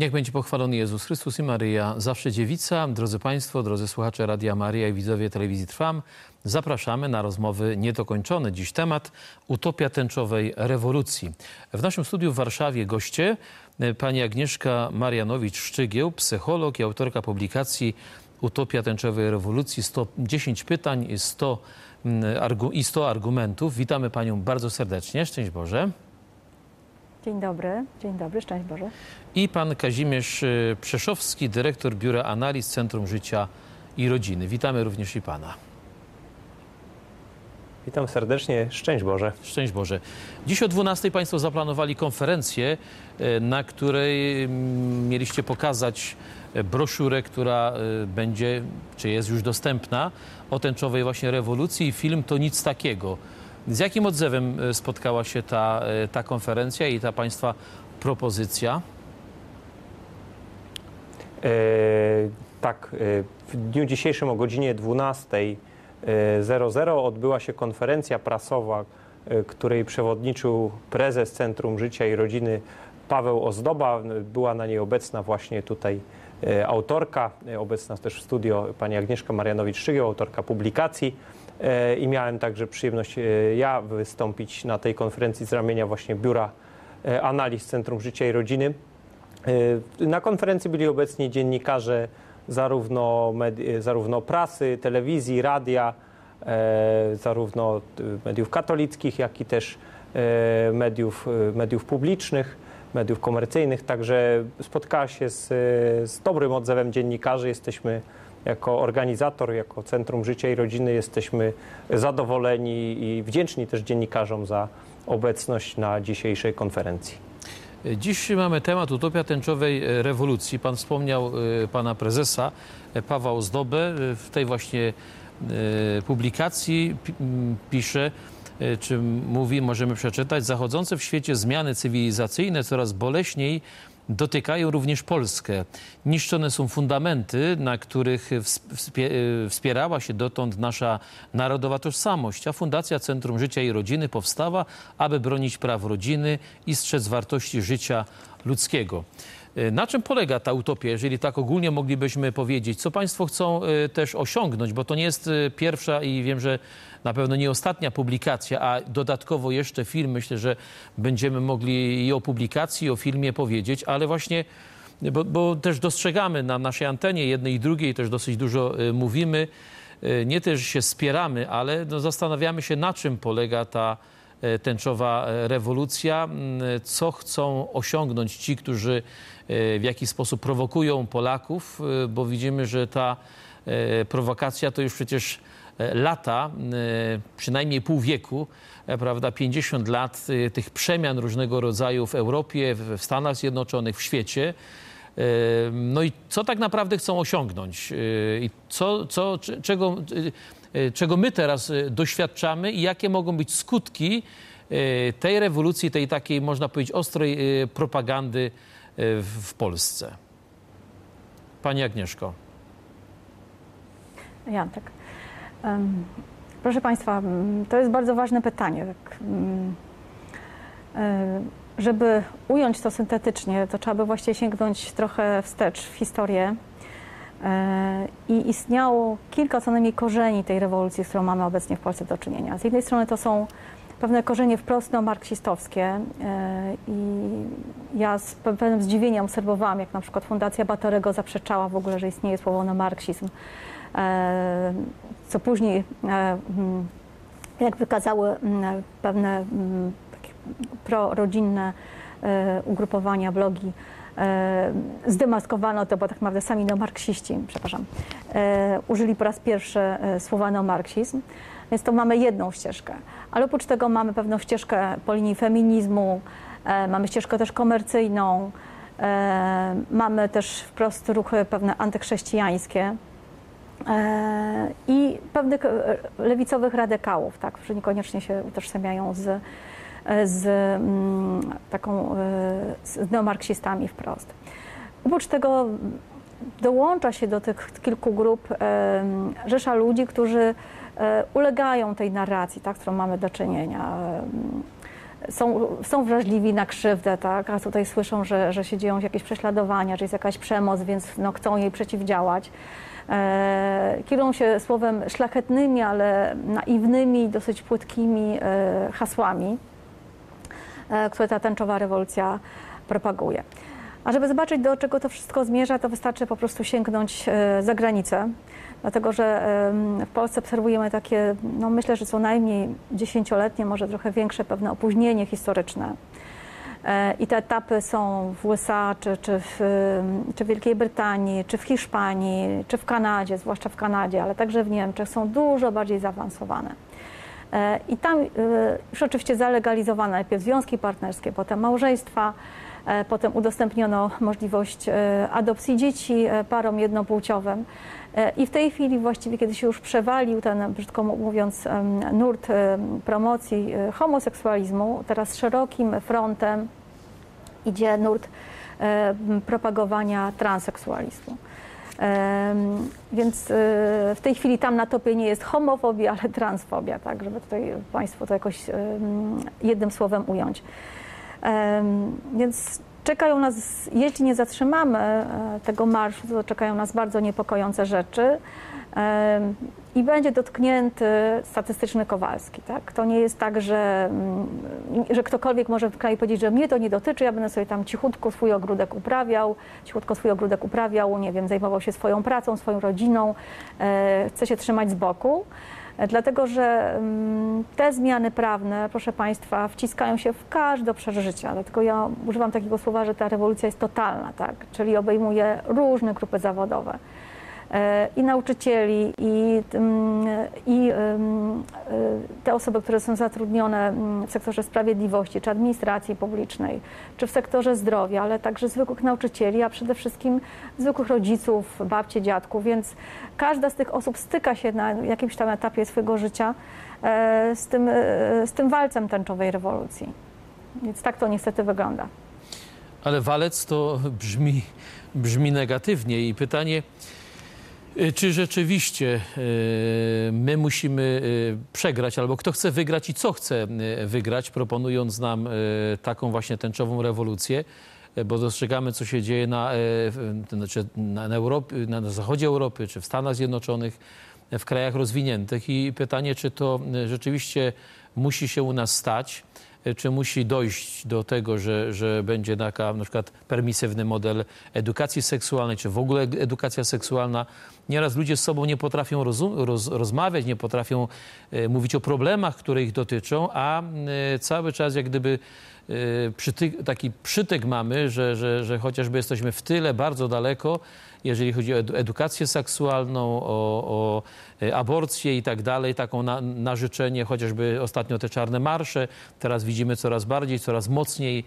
Niech będzie pochwalony Jezus Chrystus i Maryja, zawsze dziewica. Drodzy Państwo, drodzy słuchacze Radia Maryja i widzowie telewizji Trwam, zapraszamy na rozmowy niedokończone. Dziś temat utopia tęczowej rewolucji. W naszym studiu w Warszawie goście pani Agnieszka Marianowicz-Szczygieł, psycholog i autorka publikacji Utopia tęczowej rewolucji, 110 pytań i 100 argumentów. Witamy panią bardzo serdecznie. Szczęść Boże. Dzień dobry, szczęść Boże. I pan Kazimierz Przeszowski, dyrektor Biura Analiz Centrum Życia i Rodziny. Witamy również i pana. Witam serdecznie, szczęść Boże. Szczęść Boże. Dziś o 12:00 państwo zaplanowali konferencję, na której mieliście pokazać broszurę, która będzie, czy jest już dostępna, o tęczowej właśnie rewolucji. Film To nic takiego. Z jakim odzewem spotkała się ta konferencja i ta państwa propozycja? W dniu dzisiejszym o godzinie 12:00 odbyła się konferencja prasowa, której przewodniczył prezes Centrum Życia i Rodziny Paweł Ozdoba. Była na niej obecna właśnie tutaj autorka, obecna też w studio pani Agnieszka Marianowicz-Szczygieł, autorka publikacji. I miałem także przyjemność ja wystąpić na tej konferencji z ramienia właśnie Biura Analiz Centrum Życia i Rodziny. Na konferencji byli obecni dziennikarze zarówno prasy, telewizji, radia, zarówno mediów katolickich, jak i też mediów publicznych, mediów komercyjnych. Także spotkała się z dobrym odzewem dziennikarzy. Jesteśmy jako organizator, jako Centrum Życia i Rodziny jesteśmy zadowoleni i wdzięczni też dziennikarzom za obecność na dzisiejszej konferencji. Dziś mamy temat Utopia tęczowej rewolucji. Pan wspomniał pana prezesa Pawła Ozdobę. W tej właśnie publikacji pisze, czy mówi, możemy przeczytać: zachodzące w świecie zmiany cywilizacyjne coraz boleśniej dotykają również Polskę. Niszczone są fundamenty, na których wspierała się dotąd nasza narodowa tożsamość, a Fundacja Centrum Życia i Rodziny powstała, aby bronić praw rodziny i strzec wartości życia ludzkiego. Na czym polega ta utopia, jeżeli tak ogólnie moglibyśmy powiedzieć? Co państwo chcą też osiągnąć? Bo to nie jest pierwsza i wiem, że na pewno nie ostatnia publikacja, a dodatkowo jeszcze film. Myślę, że będziemy mogli i o publikacji, i o filmie powiedzieć, ale właśnie, bo też dostrzegamy na naszej antenie jednej i drugiej, też dosyć dużo mówimy, nie też się spieramy, ale zastanawiamy się, na czym polega ta tęczowa rewolucja, co chcą osiągnąć ci, którzy w jakiś sposób prowokują Polaków, bo widzimy, że ta prowokacja to już przecież lata, przynajmniej pół wieku, prawda, 50 lat tych przemian różnego rodzaju w Europie, w Stanach Zjednoczonych, w świecie. No i co tak naprawdę chcą osiągnąć? I czego my teraz doświadczamy i jakie mogą być skutki tej rewolucji, tej takiej, można powiedzieć, ostrej propagandy w Polsce? Pani Agnieszko. Ja, tak. Proszę Państwa, to jest bardzo ważne pytanie. Żeby ująć to syntetycznie, to trzeba by właściwie sięgnąć trochę wstecz w historię. I istniało kilka co najmniej korzeni tej rewolucji, z którą mamy obecnie w Polsce do czynienia. Z jednej strony to są pewne korzenie wprost neomarksistowskie i ja z pewnym zdziwieniem obserwowałam, jak na przykład Fundacja Batorego zaprzeczała w ogóle, że istnieje słowo neomarksizm, co później, jak wykazały pewne takie prorodzinne ugrupowania, blogi, zdemaskowano to, bo tak naprawdę sami neomarksiści, użyli po raz pierwszy słowa neomarksizm. Więc to mamy jedną ścieżkę. Ale oprócz tego mamy pewną ścieżkę po linii feminizmu, mamy ścieżkę też komercyjną, mamy też wprost ruchy pewne antychrześcijańskie i pewnych lewicowych radykałów, tak, którzy niekoniecznie się utożsamiają z neomarksistami wprost. Oprócz tego dołącza się do tych kilku grup rzesza ludzi, którzy ulegają tej narracji, tak, z którą mamy do czynienia. są wrażliwi na krzywdę, tak? A tutaj słyszą, że się dzieją jakieś prześladowania, że jest jakaś przemoc, więc no, chcą jej przeciwdziałać. Kierują się słowem szlachetnymi, ale naiwnymi, dosyć płytkimi hasłami, które ta tęczowa rewolucja propaguje. A żeby zobaczyć, do czego to wszystko zmierza, to wystarczy po prostu sięgnąć za granicę, dlatego że w Polsce obserwujemy takie, no myślę, że co najmniej 10-letnie, może trochę większe pewne opóźnienie historyczne. I te etapy są w USA, czy w Wielkiej Brytanii, czy w Hiszpanii, czy w Kanadzie, zwłaszcza w Kanadzie, ale także w Niemczech, są dużo bardziej zaawansowane. I tam już oczywiście zalegalizowano najpierw związki partnerskie, potem małżeństwa, potem udostępniono możliwość adopcji dzieci parom jednopłciowym. I w tej chwili właściwie, kiedy się już przewalił ten, brzydko mówiąc, nurt promocji homoseksualizmu, teraz szerokim frontem idzie nurt propagowania transseksualizmu. Więc w tej chwili tam na topie nie jest homofobia, ale transfobia, tak, żeby tutaj Państwo to jakoś jednym słowem ująć. Więc czekają nas, jeśli nie zatrzymamy tego marszu, to czekają nas bardzo niepokojące rzeczy i będzie dotknięty statystyczny Kowalski. Tak? To nie jest tak, że ktokolwiek może w kraju powiedzieć, że mnie to nie dotyczy, ja będę sobie tam cichutko swój ogródek uprawiał, nie wiem, zajmował się swoją pracą, swoją rodziną, chce się trzymać z boku. Dlatego, że te zmiany prawne, proszę Państwa, wciskają się w każde obszar życia. Dlatego ja używam takiego słowa, że ta rewolucja jest totalna, tak? Czyli obejmuje różne grupy zawodowe. I nauczycieli, i te osoby, które są zatrudnione w sektorze sprawiedliwości, czy administracji publicznej, czy w sektorze zdrowia, ale także zwykłych nauczycieli, a przede wszystkim zwykłych rodziców, babci, dziadków, więc każda z tych osób styka się na jakimś tam etapie swojego życia z tym walcem tęczowej rewolucji. Więc tak to niestety wygląda. Ale walec to brzmi negatywnie i pytanie, czy rzeczywiście my musimy przegrać, albo kto chce wygrać i co chce wygrać, proponując nam taką właśnie tęczową rewolucję, bo dostrzegamy, co się dzieje na zachodzie Europy, czy w Stanach Zjednoczonych, w krajach rozwiniętych. I pytanie, czy to rzeczywiście musi się u nas stać, czy musi dojść do tego, że będzie na przykład permisywny model edukacji seksualnej, czy w ogóle edukacja seksualna. Nieraz ludzie z sobą nie potrafią rozmawiać, nie potrafią mówić o problemach, które ich dotyczą, a cały czas jak gdyby taki przytyk mamy, że chociażby jesteśmy w tyle, bardzo daleko, jeżeli chodzi o edukację seksualną, o aborcję i tak dalej, taką na życzenie, chociażby ostatnio te czarne marsze, teraz widzimy coraz bardziej, coraz mocniej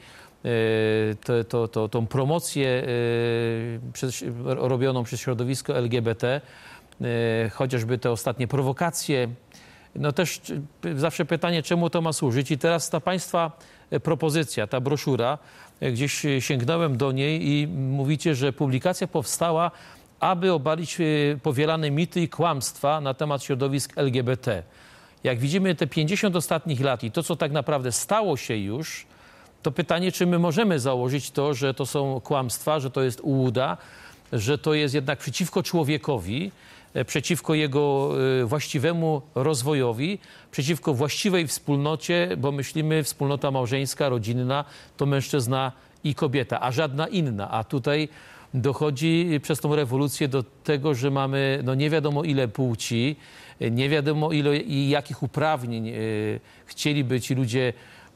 tą promocję robioną przez środowisko LGBT, chociażby te ostatnie prowokacje. No też zawsze pytanie, czemu to ma służyć? I teraz ta Państwa propozycja, ta broszura, gdzieś sięgnąłem do niej i mówicie, że publikacja powstała, aby obalić powielane mity i kłamstwa na temat środowisk LGBT. Jak widzimy te 50 ostatnich lat i to, co tak naprawdę stało się już, to pytanie, czy my możemy założyć to, że to są kłamstwa, że to jest ułuda, że to jest jednak przeciwko człowiekowi, przeciwko jego właściwemu rozwojowi, przeciwko właściwej wspólnocie, bo myślimy, wspólnota małżeńska, rodzinna to mężczyzna i kobieta, a żadna inna. A tutaj dochodzi przez tą rewolucję do tego, że mamy no nie wiadomo ile płci, nie wiadomo ile i jakich uprawnień chcieliby ci ludzie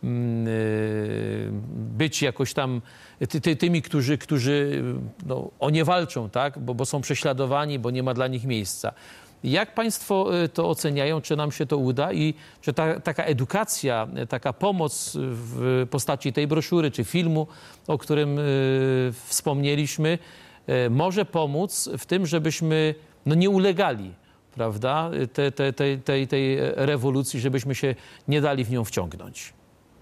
być jakoś tam tymi, którzy no, o nie walczą, tak? Bo są prześladowani, bo nie ma dla nich miejsca. Jak Państwo to oceniają? Czy nam się to uda? I czy taka edukacja, taka pomoc w postaci tej broszury czy filmu, o którym wspomnieliśmy, może pomóc w tym, żebyśmy no, nie ulegali, prawda, tej rewolucji, żebyśmy się nie dali w nią wciągnąć?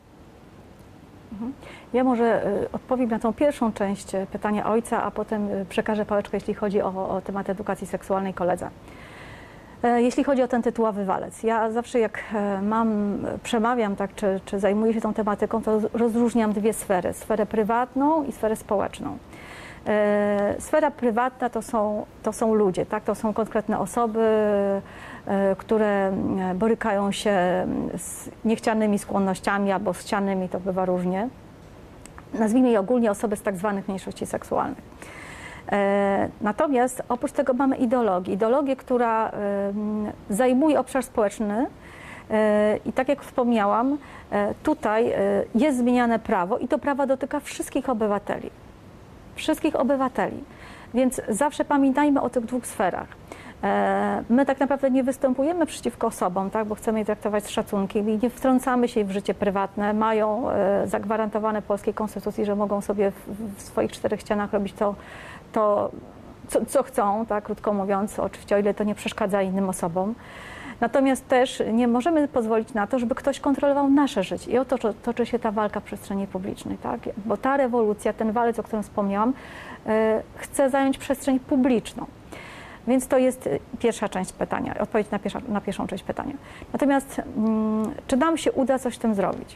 Ja może odpowiem na tą pierwszą część pytania ojca, a potem przekażę pałeczkę, jeśli chodzi o temat edukacji seksualnej koledze. Jeśli chodzi o ten tytułowy walec, ja zawsze jak przemawiam, tak, czy zajmuję się tą tematyką, to rozróżniam dwie sfery. Sferę prywatną i sferę społeczną. Sfera prywatna to są ludzie, tak? To są konkretne osoby, które borykają się z niechcianymi skłonnościami albo z chcianymi, to bywa różnie. Nazwijmy je ogólnie osoby z tak zwanych mniejszości seksualnych. Natomiast oprócz tego mamy ideologię, która zajmuje obszar społeczny i tak jak wspomniałam, tutaj jest zmieniane prawo i to prawo dotyka wszystkich obywateli. Wszystkich obywateli. Więc zawsze pamiętajmy o tych dwóch sferach. My tak naprawdę nie występujemy przeciwko osobom, tak, bo chcemy je traktować z szacunkiem i nie wtrącamy się w życie prywatne. Mają zagwarantowane w polskiej konstytucji, że mogą sobie w swoich czterech ścianach robić co chcą, tak, krótko mówiąc, oczywiście o ile to nie przeszkadza innym osobom. Natomiast też nie możemy pozwolić na to, żeby ktoś kontrolował nasze życie. I o to toczy się ta walka w przestrzeni publicznej, tak? Bo ta rewolucja, ten walec, o którym wspomniałam, chce zająć przestrzeń publiczną. Więc to jest pierwsza część pytania, odpowiedź na pierwszą część pytania. Natomiast czy nam się uda coś z tym zrobić?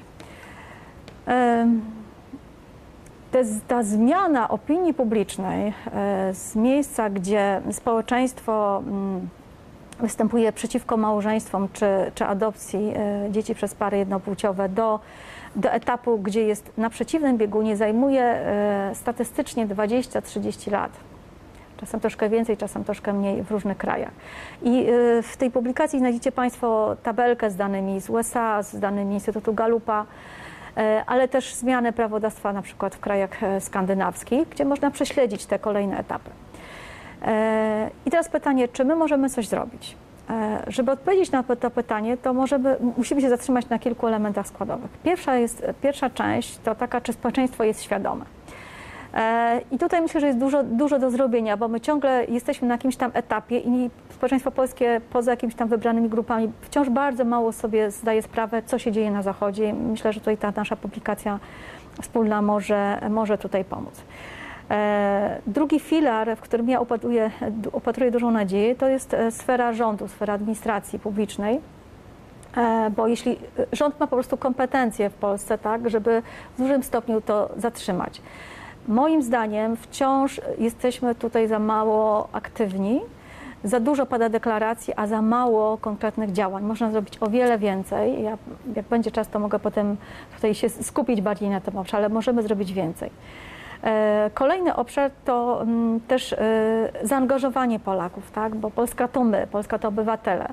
Ta zmiana opinii publicznej z miejsca, gdzie społeczeństwo występuje przeciwko małżeństwom czy adopcji dzieci przez pary jednopłciowe do etapu, gdzie jest na przeciwnym biegunie, zajmuje statystycznie 20-30 lat. Czasem troszkę więcej, czasem troszkę mniej w różnych krajach. I w tej publikacji znajdziecie Państwo tabelkę z danymi z USA, z danymi Instytutu Gallupa, ale też zmianę prawodawstwa na przykład w krajach skandynawskich, gdzie można prześledzić te kolejne etapy. I teraz pytanie, czy my możemy coś zrobić? Żeby odpowiedzieć na to pytanie, to musimy się zatrzymać na kilku elementach składowych. Pierwsza część to taka, czy społeczeństwo jest świadome. I tutaj myślę, że jest dużo do zrobienia, bo my ciągle jesteśmy na jakimś tam etapie i społeczeństwo polskie poza jakimiś tam wybranymi grupami wciąż bardzo mało sobie zdaje sprawę, co się dzieje na Zachodzie. Myślę, że tutaj ta nasza publikacja wspólna może tutaj pomóc. Drugi filar, w którym ja upatruję dużą nadzieję, to jest sfera rządu, sfera administracji publicznej, bo jeśli rząd ma po prostu kompetencje w Polsce, tak, żeby w dużym stopniu to zatrzymać. Moim zdaniem wciąż jesteśmy tutaj za mało aktywni, za dużo pada deklaracji, a za mało konkretnych działań. Można zrobić o wiele więcej. Jak będzie czas, to mogę potem tutaj się skupić bardziej na tym obszarze, ale możemy zrobić więcej. Kolejny obszar to też zaangażowanie Polaków, tak? Bo Polska to my, Polska to obywatele.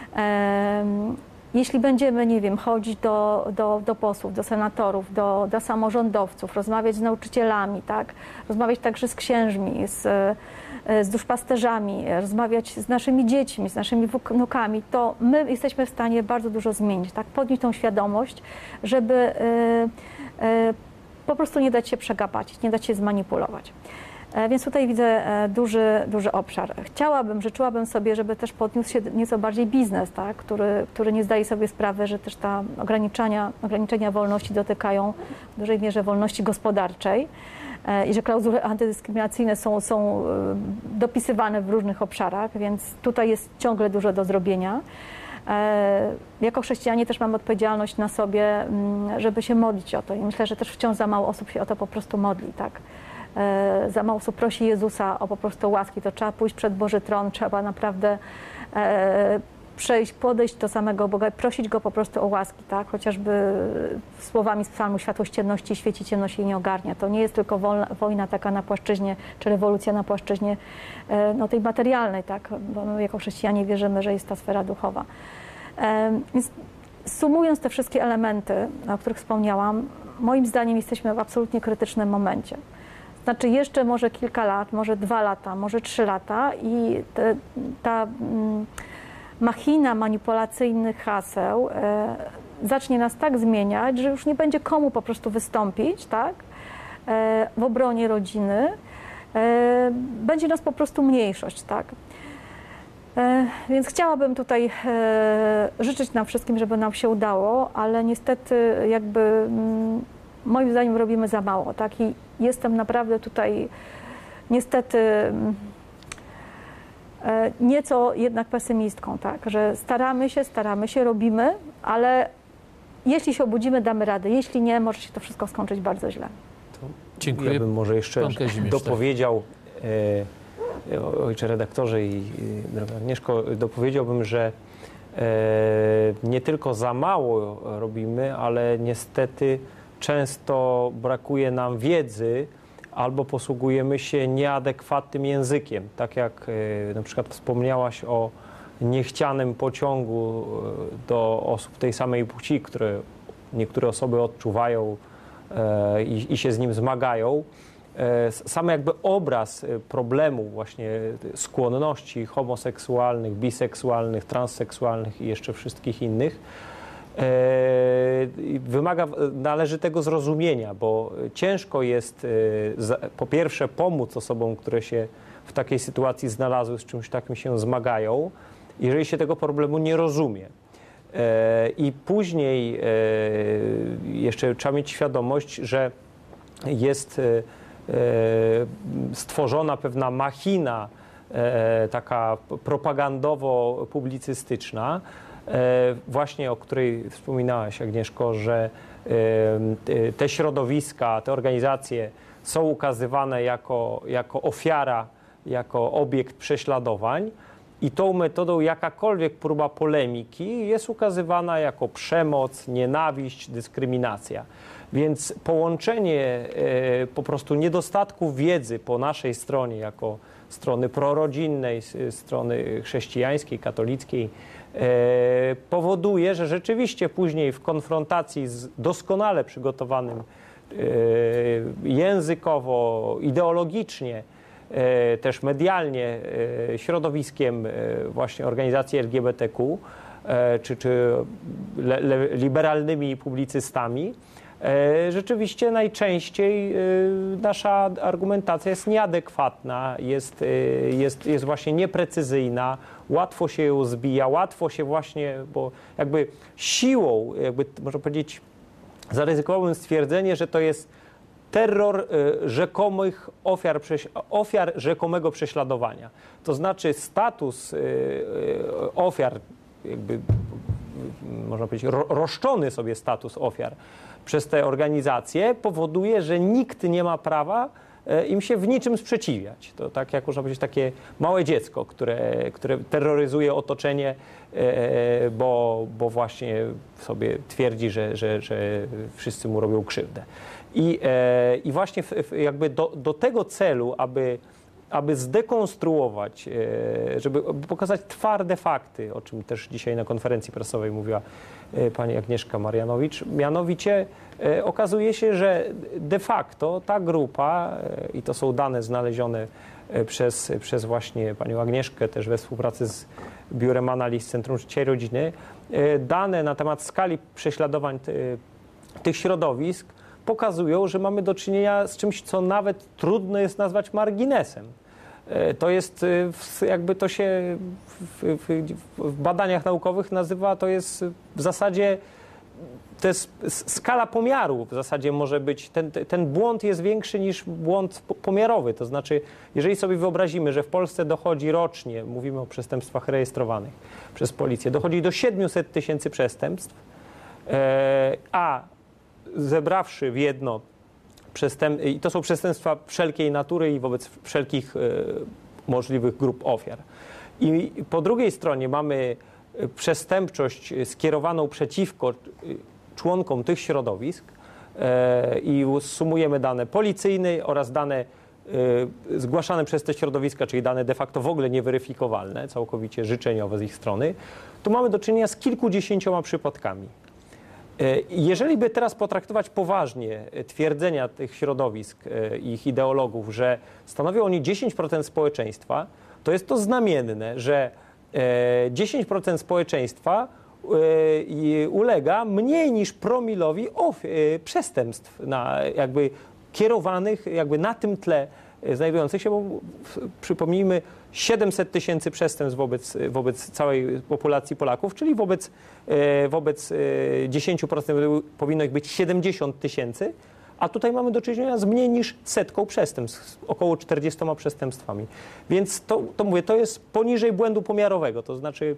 Jeśli będziemy, nie wiem, chodzić do posłów, do senatorów, do samorządowców, rozmawiać z nauczycielami, tak? Rozmawiać także z księżmi, z duszpasterzami, rozmawiać z naszymi dziećmi, z naszymi wnukami, to my jesteśmy w stanie bardzo dużo zmienić, tak? Podnieść tą świadomość, żeby po prostu nie dać się przegapacić, nie dać się zmanipulować. Więc tutaj widzę duży obszar. Życzyłabym sobie, żeby też podniósł się nieco bardziej biznes, tak? który nie zdaje sobie sprawy, że też te ograniczenia wolności dotykają w dużej mierze wolności gospodarczej i że klauzule antydyskryminacyjne są dopisywane w różnych obszarach, więc tutaj jest ciągle dużo do zrobienia. Jako chrześcijanie też mamy odpowiedzialność na sobie, żeby się modlić o to i myślę, że też wciąż za mało osób się o to po prostu modli, tak? Za mało osób prosi Jezusa o po prostu łaski, to trzeba pójść przed Boży Tron, trzeba naprawdę podejść do samego Boga i prosić Go po prostu o łaski, tak? Chociażby słowami z psalmu światłość ciemności świeci, ciemność jej nie ogarnia. To nie jest tylko wojna taka na płaszczyźnie, czy rewolucja na płaszczyźnie tej materialnej, tak? Bo my jako chrześcijanie wierzymy, że jest ta sfera duchowa. Więc sumując te wszystkie elementy, o których wspomniałam, moim zdaniem jesteśmy w absolutnie krytycznym momencie. Znaczy jeszcze może kilka lat, może 2 lata, może 3 lata i ta machina manipulacyjnych haseł zacznie nas tak zmieniać, że już nie będzie komu po prostu wystąpić, tak, w obronie rodziny. Będzie nas po prostu mniejszość, tak. Więc chciałabym tutaj życzyć nam wszystkim, żeby nam się udało, ale niestety jakby moim zdaniem robimy za mało, tak, i jestem naprawdę tutaj niestety nieco jednak pesymistką, tak, że staramy się, robimy, ale jeśli się obudzimy, damy radę, jeśli nie, może się to wszystko skończyć bardzo źle. Dziękuję. Ja bym może jeszcze Pan Kazimierz, dopowiedział, ojcze redaktorze i droga Agnieszko, dopowiedziałbym, że nie tylko za mało robimy, ale niestety często brakuje nam wiedzy albo posługujemy się nieadekwatnym językiem. Tak jak na przykład wspomniałaś o niechcianym pociągu do osób tej samej płci, które niektóre osoby odczuwają i się z nim zmagają. Sam jakby obraz problemu właśnie skłonności homoseksualnych, biseksualnych, transseksualnych i jeszcze wszystkich innych wymaga należytego zrozumienia, bo ciężko jest po pierwsze pomóc osobom, które się w takiej sytuacji znalazły, z czymś takim się zmagają, jeżeli się tego problemu nie rozumie. I później jeszcze trzeba mieć świadomość, że jest stworzona pewna machina taka propagandowo-publicystyczna, właśnie o której wspominałaś, Agnieszko, że te środowiska, te organizacje są ukazywane jako ofiara, jako obiekt prześladowań i tą metodą jakakolwiek próba polemiki jest ukazywana jako przemoc, nienawiść, dyskryminacja. Więc połączenie po prostu niedostatku wiedzy po naszej stronie, jako strony prorodzinnej, strony chrześcijańskiej, katolickiej, powoduje, że rzeczywiście później w konfrontacji z doskonale przygotowanym językowo, ideologicznie, też medialnie środowiskiem właśnie organizacji LGBTQ, czy liberalnymi publicystami, rzeczywiście najczęściej nasza argumentacja jest nieadekwatna, jest właśnie nieprecyzyjna, łatwo się ją zbija, łatwo się właśnie, bo jakby siłą, jakby można powiedzieć, zaryzykowałbym stwierdzenie, że to jest terror rzekomych ofiar rzekomego prześladowania. To znaczy status ofiar, jakby można powiedzieć, roszczony sobie status ofiar przez te organizacje powoduje, że nikt nie ma prawa im się w niczym sprzeciwiać. To tak jak można powiedzieć, takie małe dziecko, które terroryzuje otoczenie, bo właśnie sobie twierdzi, że wszyscy mu robią krzywdę. I właśnie jakby do tego celu, aby zdekonstruować, żeby pokazać twarde fakty, o czym też dzisiaj na konferencji prasowej mówiła pani Agnieszka Marianowicz, mianowicie okazuje się, że de facto ta grupa, i to są dane znalezione przez właśnie panią Agnieszkę, też we współpracy z Biurem Analiz Centrum Życia i Rodziny, dane na temat skali prześladowań tych środowisk pokazują, że mamy do czynienia z czymś, co nawet trudno jest nazwać marginesem. To jest, jakby to się w badaniach naukowych nazywa, to jest w zasadzie, to jest skala pomiaru w zasadzie może być, ten błąd jest większy niż błąd pomiarowy. To znaczy, jeżeli sobie wyobrazimy, że w Polsce dochodzi rocznie, mówimy o przestępstwach rejestrowanych przez policję, dochodzi do 700 000 przestępstw, a zebrawszy w jedno i to są przestępstwa wszelkiej natury i wobec wszelkich możliwych grup ofiar. I po drugiej stronie mamy przestępczość skierowaną przeciwko członkom tych środowisk i sumujemy dane policyjne oraz dane zgłaszane przez te środowiska, czyli dane de facto w ogóle nieweryfikowalne, całkowicie życzeniowe z ich strony, to mamy do czynienia z kilkudziesięcioma przypadkami. Jeżeli by teraz potraktować poważnie twierdzenia tych środowisk i ich ideologów, że stanowią oni 10% społeczeństwa, to jest to znamienne, że 10% społeczeństwa ulega mniej niż promilowi przestępstw jakby kierowanych jakby na tym tle znajdujących się, bo przypomnijmy, 700 000 przestępstw wobec całej populacji Polaków, czyli wobec 10% powinno ich być 70 000, a tutaj mamy do czynienia z mniej niż 100 przestępstw, około 40 przestępstwami. Więc to mówię, to jest poniżej błędu pomiarowego, to znaczy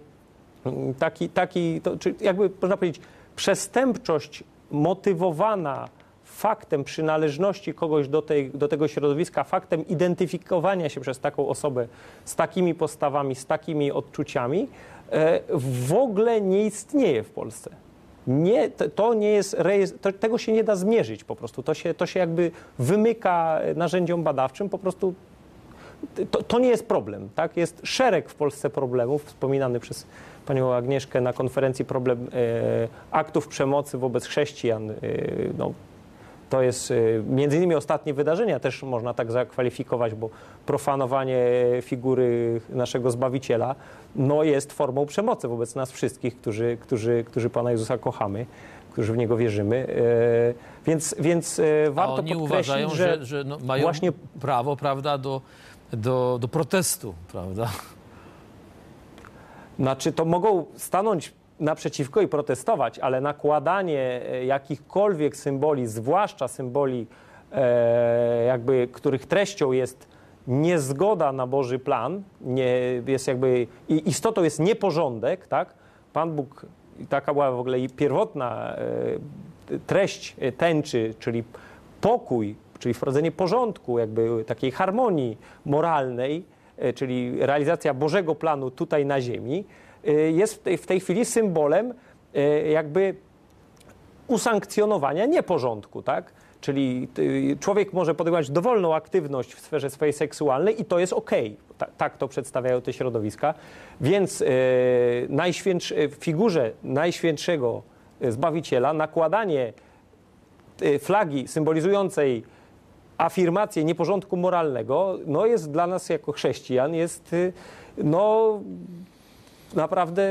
czy jakby można powiedzieć, przestępczość motywowana faktem przynależności kogoś do tego środowiska, faktem identyfikowania się przez taką osobę z takimi postawami, z takimi odczuciami, w ogóle nie istnieje w Polsce. To nie jest tego się nie da zmierzyć po prostu. To się jakby wymyka narzędziom badawczym, po prostu to nie jest problem. Tak? Jest szereg w Polsce problemów, wspominany przez panią Agnieszkę na konferencji problem aktów przemocy wobec chrześcijan. To jest między innymi ostatnie wydarzenia, też można tak zakwalifikować, bo profanowanie figury naszego Zbawiciela jest formą przemocy wobec nas wszystkich, którzy Pana Jezusa kochamy, którzy w Niego wierzymy. Więc warto oni podkreślić, uważają, że mają właśnie prawo, prawda, do protestu, prawda? Znaczy, to mogą stanąć naprzeciwko i protestować, ale nakładanie jakichkolwiek symboli, zwłaszcza symboli, jakby, których treścią jest niezgoda na Boży plan, jest jakby, i istotą jest nieporządek, tak? Pan Bóg, taka była w ogóle i pierwotna treść tęczy, czyli pokój, czyli wprowadzenie porządku, jakby takiej harmonii moralnej, czyli realizacja Bożego planu tutaj na ziemi, jest w tej chwili symbolem jakby usankcjonowania nieporządku, tak? Czyli człowiek może podejmować dowolną aktywność w sferze swojej seksualnej i to jest okej. Tak to przedstawiają te środowiska. Więc w figurze Najświętszego Zbawiciela nakładanie flagi symbolizującej afirmację nieporządku moralnego, jest dla nas jako chrześcijan, jest naprawdę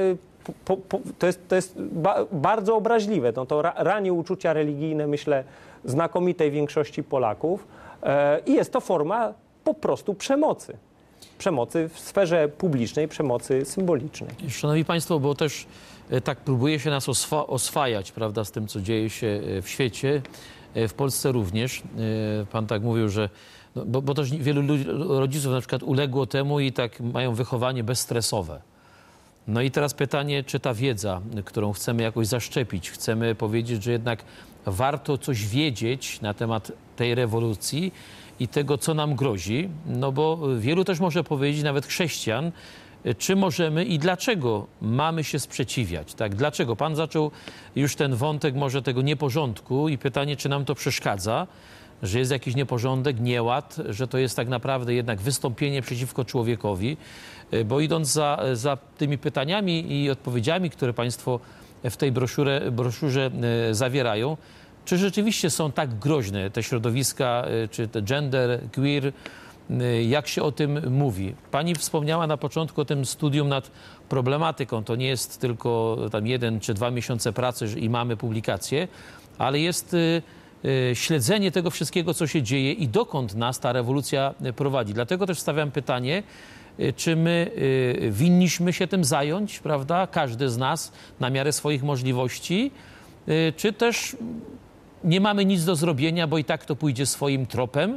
to jest bardzo obraźliwe. To rani uczucia religijne, myślę, znakomitej większości Polaków i jest to forma po prostu przemocy. Przemocy w sferze publicznej, przemocy symbolicznej. Szanowni Państwo, bo też tak próbuje się nas oswajać, prawda, z tym, co dzieje się w świecie, w Polsce również. Pan tak mówił, że bo też wielu rodziców na przykład uległo temu i tak mają wychowanie bezstresowe. No i teraz pytanie, czy ta wiedza, którą chcemy jakoś zaszczepić, chcemy powiedzieć, że jednak warto coś wiedzieć na temat tej rewolucji i tego, co nam grozi, bo wielu też może powiedzieć, nawet chrześcijan, czy możemy i dlaczego mamy się sprzeciwiać, tak? Dlaczego? Pan zaczął już ten wątek może tego nieporządku i pytanie, czy nam to przeszkadza, że jest jakiś nieporządek, nieład, że to jest tak naprawdę jednak wystąpienie przeciwko człowiekowi, bo idąc za tymi pytaniami i odpowiedziami, które Państwo w tej broszurze zawierają, czy rzeczywiście są tak groźne te środowiska, czy te gender, queer, jak się o tym mówi? Pani wspomniała na początku o tym studium nad problematyką. To nie jest tylko tam 1 czy 2 miesiące pracy i mamy publikację, ale jest śledzenie tego wszystkiego, co się dzieje i dokąd nas ta rewolucja prowadzi. Dlatego też stawiam pytanie, czy my winniśmy się tym zająć, prawda? Każdy z nas na miarę swoich możliwości, czy też nie mamy nic do zrobienia, bo i tak to pójdzie swoim tropem,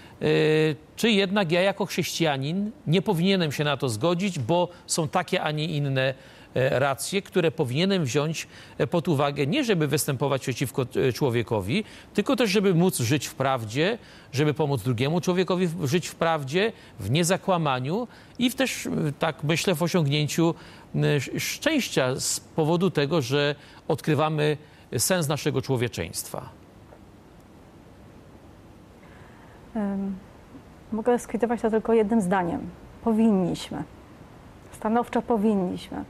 czy jednak ja jako chrześcijanin nie powinienem się na to zgodzić, bo są takie, a nie inne racje, które powinienem wziąć pod uwagę, nie żeby występować przeciwko człowiekowi, tylko też, żeby móc żyć w prawdzie, żeby pomóc drugiemu człowiekowi żyć w prawdzie, w niezakłamaniu i też, tak myślę, w osiągnięciu szczęścia z powodu tego, że odkrywamy sens naszego człowieczeństwa. Mogę skwitować to tylko jednym zdaniem. Powinniśmy. Stanowczo powinniśmy.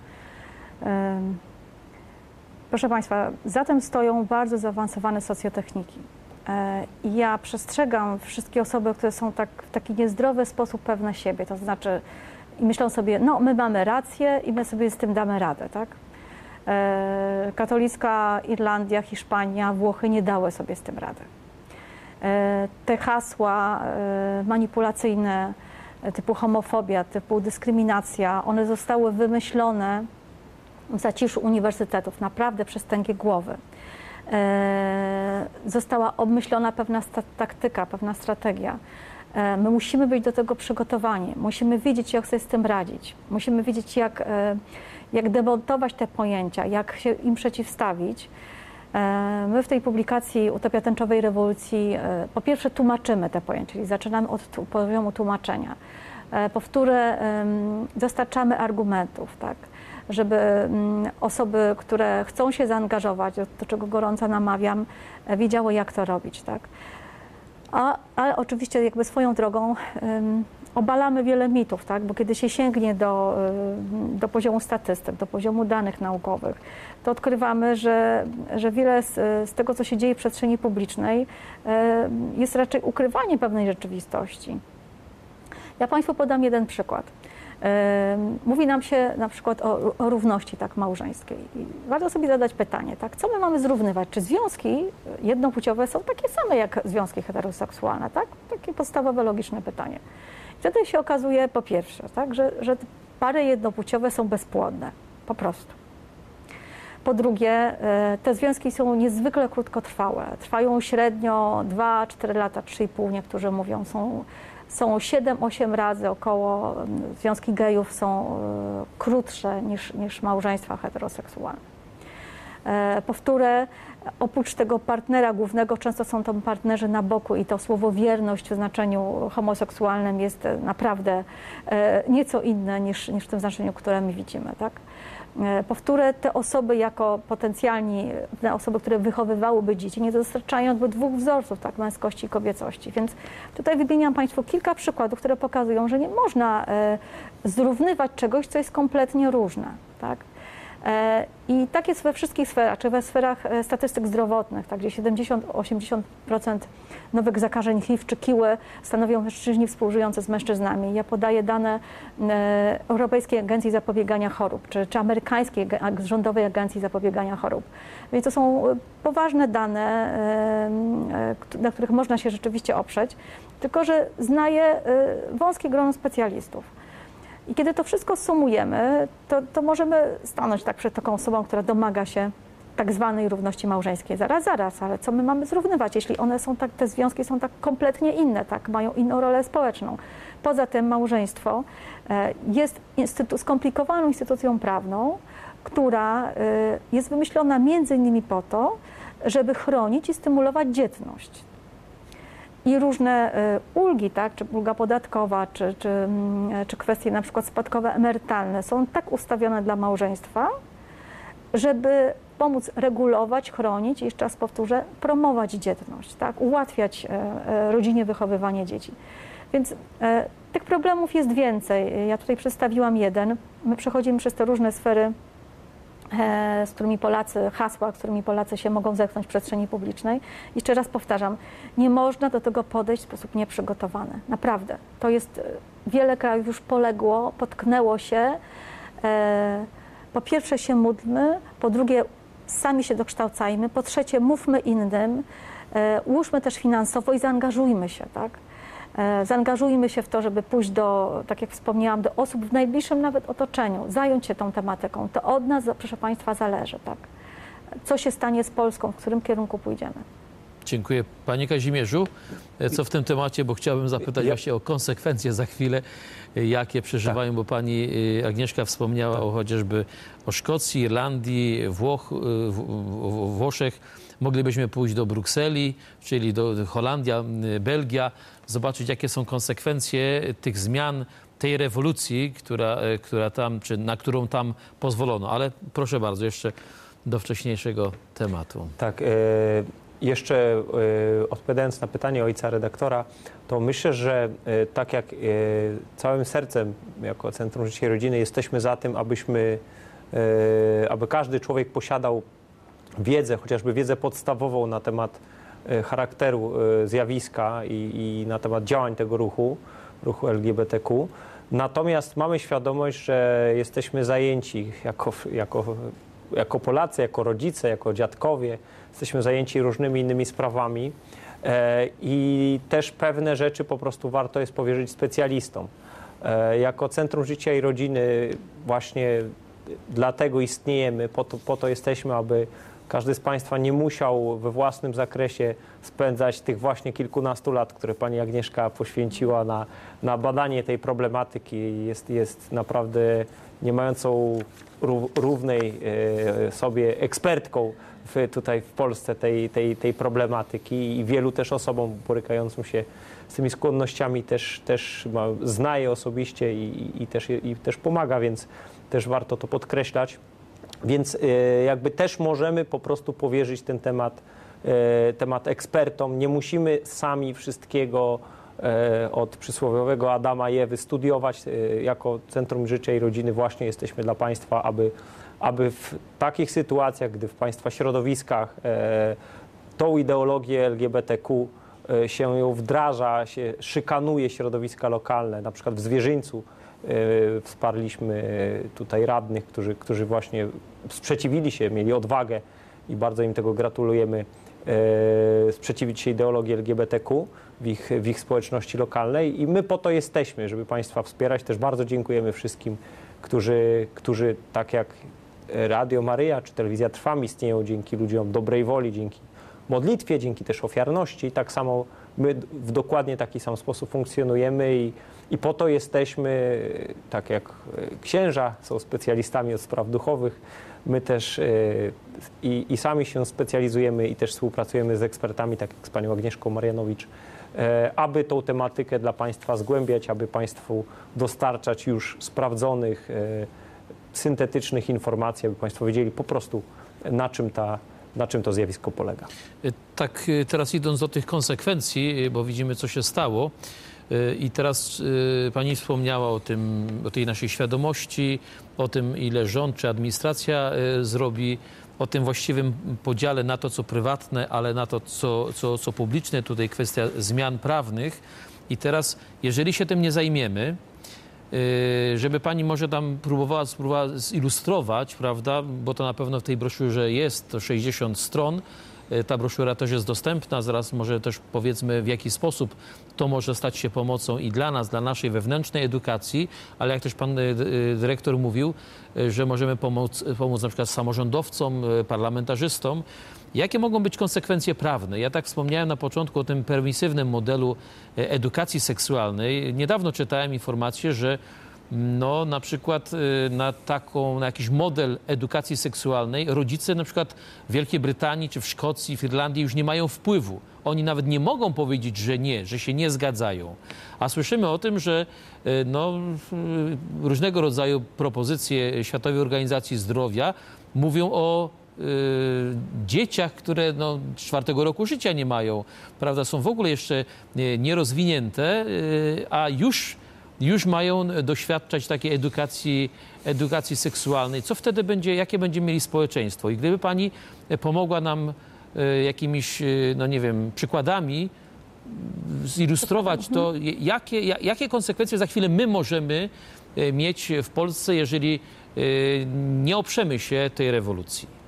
Proszę Państwa, za tym stoją bardzo zaawansowane socjotechniki. I ja przestrzegam wszystkie osoby, które są w taki niezdrowy sposób pewne siebie. To znaczy i myślą sobie, my mamy rację i my sobie z tym damy radę, tak? Katolicka Irlandia, Hiszpania, Włochy nie dały sobie z tym rady. Te hasła manipulacyjne typu homofobia, typu dyskryminacja, one zostały wymyślone w zaciszu uniwersytetów, naprawdę przez tęgie głowy. została obmyślona pewna taktyka, pewna strategia. My musimy być do tego przygotowani, musimy wiedzieć, jak sobie z tym radzić, musimy wiedzieć, jak demontować te pojęcia, jak się im przeciwstawić. My w tej publikacji Utopia tęczowej rewolucji po pierwsze tłumaczymy te pojęcia, czyli zaczynamy od poziomu tłumaczenia. Po wtóre dostarczamy argumentów, tak, żeby osoby, które chcą się zaangażować, do czego gorąco namawiam, wiedziały, jak to robić, tak. Ale oczywiście jakby swoją drogą obalamy wiele mitów, tak? Bo kiedy się sięgnie do poziomu statystyk, do poziomu danych naukowych, to odkrywamy, że wiele z tego, co się dzieje w przestrzeni publicznej, jest raczej ukrywaniem pewnej rzeczywistości. Ja Państwu podam jeden przykład. Mówi nam się na przykład o równości tak małżeńskiej. I warto sobie zadać pytanie, tak? Co my mamy zrównywać? Czy związki jednopłciowe są takie same jak związki heteroseksualne? Tak? Takie podstawowe, logiczne pytanie. Wtedy się okazuje po pierwsze, tak, że pary jednopłciowe są bezpłodne, po prostu. Po drugie, te związki są niezwykle krótkotrwałe. Trwają średnio 2-4 lata, 3,5 niektórzy mówią. Są 7-8 razy około, związki gejów są krótsze niż małżeństwa heteroseksualne. Powtórę, oprócz tego partnera głównego, często są to partnerzy na boku i to słowo wierność w znaczeniu homoseksualnym jest naprawdę nieco inne niż w tym znaczeniu, które my widzimy, tak? Powtórę, te osoby jako te osoby, które wychowywałyby dzieci, nie dostarczają jakby dwóch wzorców, tak, męskości i kobiecości. Więc tutaj wymieniam Państwu kilka przykładów, które pokazują, że nie można zrównywać czegoś, co jest kompletnie różne, tak? I tak jest we wszystkich sferach, czy we sferach statystyk zdrowotnych, tak, gdzie 70-80% nowych zakażeń HIV czy kiły stanowią mężczyźni współżyjący z mężczyznami. Ja podaję dane Europejskiej Agencji Zapobiegania Chorób, czy amerykańskiej Rządowej Agencji Zapobiegania Chorób. Więc to są poważne dane, na których można się rzeczywiście oprzeć, tylko że znaję wąskie grono specjalistów. I kiedy to wszystko sumujemy, to możemy stanąć tak przed taką osobą, która domaga się tak zwanej równości małżeńskiej. Zaraz, ale co my mamy zrównywać, jeśli one są tak, te związki są tak kompletnie inne, tak, mają inną rolę społeczną. Poza tym małżeństwo jest skomplikowaną instytucją prawną, która jest wymyślona między innymi po to, żeby chronić i stymulować dzietność. I różne ulgi, tak, czy ulga podatkowa, czy kwestie na przykład spadkowe, emerytalne są tak ustawione dla małżeństwa, żeby pomóc regulować, chronić, jeszcze raz powtórzę, promować dzietność, tak, ułatwiać rodzinie wychowywanie dzieci. Więc tych problemów jest więcej. Ja tutaj przedstawiłam jeden. My przechodzimy przez te różne sfery, z którymi hasła, z którymi Polacy się mogą zetknąć w przestrzeni publicznej. Jeszcze raz powtarzam, nie można do tego podejść w sposób nieprzygotowany. Naprawdę. To jest, wiele krajów już poległo, potknęło się. Po pierwsze się módlmy, po drugie sami się dokształcajmy, po trzecie mówmy innym, łóżmy też finansowo i zaangażujmy się, tak? Zaangażujmy się w to, żeby pójść tak jak wspomniałam, do osób w najbliższym nawet otoczeniu, zająć się tą tematyką. To od nas, proszę Państwa, zależy, tak? Co się stanie z Polską, w którym kierunku pójdziemy. Dziękuję. Panie Kazimierzu, co w tym temacie, bo chciałbym zapytać właśnie o konsekwencje za chwilę, jakie przeżywają, bo pani Agnieszka wspomniała chociażby o Szkocji, Irlandii, Włoszech. Moglibyśmy pójść do Brukseli, czyli do Holandia, Belgia, zobaczyć, jakie są konsekwencje tych zmian, tej rewolucji, która tam, czy na którą tam pozwolono. Ale proszę bardzo, jeszcze do wcześniejszego tematu. Tak, jeszcze odpowiadając na pytanie ojca redaktora, to myślę, że tak jak całym sercem jako Centrum Życia i Rodziny jesteśmy za tym, aby każdy człowiek posiadał wiedzę, chociażby wiedzę podstawową na temat charakteru zjawiska i na temat działań tego ruchu LGBTQ. Natomiast mamy świadomość, że jesteśmy zajęci jako Polacy, jako rodzice, jako dziadkowie, jesteśmy zajęci różnymi innymi sprawami i też pewne rzeczy po prostu warto jest powierzyć specjalistom. Jako Centrum Życia i Rodziny właśnie dlatego istniejemy, po to jesteśmy, aby każdy z Państwa nie musiał we własnym zakresie spędzać tych właśnie kilkunastu lat, które Pani Agnieszka poświęciła na badanie tej problematyki. Jest naprawdę nie mającą równej sobie ekspertką tutaj w Polsce tej problematyki i wielu też osobom borykającym się z tymi skłonnościami też znaje osobiście i też pomaga, więc też warto to podkreślać. Więc jakby też możemy po prostu powierzyć ten temat ekspertom. Nie musimy sami wszystkiego od przysłowiowego Adama i Ewy studiować. Jako Centrum Życia i Rodziny właśnie jesteśmy dla Państwa, aby w takich sytuacjach, gdy w Państwa środowiskach tą ideologię LGBTQ się ją wdraża, się szykanuje środowiska lokalne, na przykład w Zwierzyńcu wsparliśmy tutaj radnych, którzy właśnie sprzeciwili się, mieli odwagę i bardzo im tego gratulujemy, sprzeciwić się ideologii LGBTQ w ich społeczności lokalnej i my po to jesteśmy, żeby Państwa wspierać. Też bardzo dziękujemy wszystkim, którzy tak jak Radio Maryja czy Telewizja Trwam istnieją dzięki ludziom dobrej woli, dzięki modlitwie, dzięki też ofiarności. Tak samo my w dokładnie taki sam sposób funkcjonujemy i po to jesteśmy, tak jak księża są specjalistami od spraw duchowych, my też i sami się specjalizujemy i też współpracujemy z ekspertami, tak jak z panią Agnieszką Marianowicz, aby tą tematykę dla Państwa zgłębiać, aby Państwu dostarczać już sprawdzonych, syntetycznych informacji, aby Państwo wiedzieli po prostu, na czym to zjawisko polega. Tak, teraz idąc do tych konsekwencji, bo widzimy, co się stało i teraz Pani wspomniała o tej naszej świadomości, o tym, ile rząd czy administracja zrobi, o tym właściwym podziale na to, co prywatne, ale na to, co publiczne. Tutaj kwestia zmian prawnych. I teraz, jeżeli się tym nie zajmiemy, żeby Pani może tam próbowała zilustrować, prawda, bo to na pewno w tej broszurze jest, to 60 stron, ta broszura też jest dostępna, zaraz może też powiedzmy, w jaki sposób to może stać się pomocą i dla nas, dla naszej wewnętrznej edukacji, ale jak też Pan Dyrektor mówił, że możemy pomóc na przykład samorządowcom, parlamentarzystom. Jakie mogą być konsekwencje prawne? Ja tak wspomniałem na początku o tym permisywnym modelu edukacji seksualnej. Niedawno czytałem informację, że no, na przykład na jakiś model edukacji seksualnej rodzice na przykład w Wielkiej Brytanii czy w Szkocji, w Irlandii już nie mają wpływu. Oni nawet nie mogą powiedzieć, że nie, że się nie zgadzają. A słyszymy o tym, że no, różnego rodzaju propozycje Światowej Organizacji Zdrowia mówią o dzieciach, które no, 4. roku życia nie mają, prawda, są w ogóle jeszcze nierozwinięte, a już mają doświadczać takiej edukacji seksualnej. Co wtedy będzie, jakie będziemy mieli społeczeństwo? I gdyby Pani pomogła nam jakimiś, no nie wiem, przykładami zilustrować to, jakie konsekwencje za chwilę my możemy mieć w Polsce, jeżeli nie oprzemy się tej rewolucji.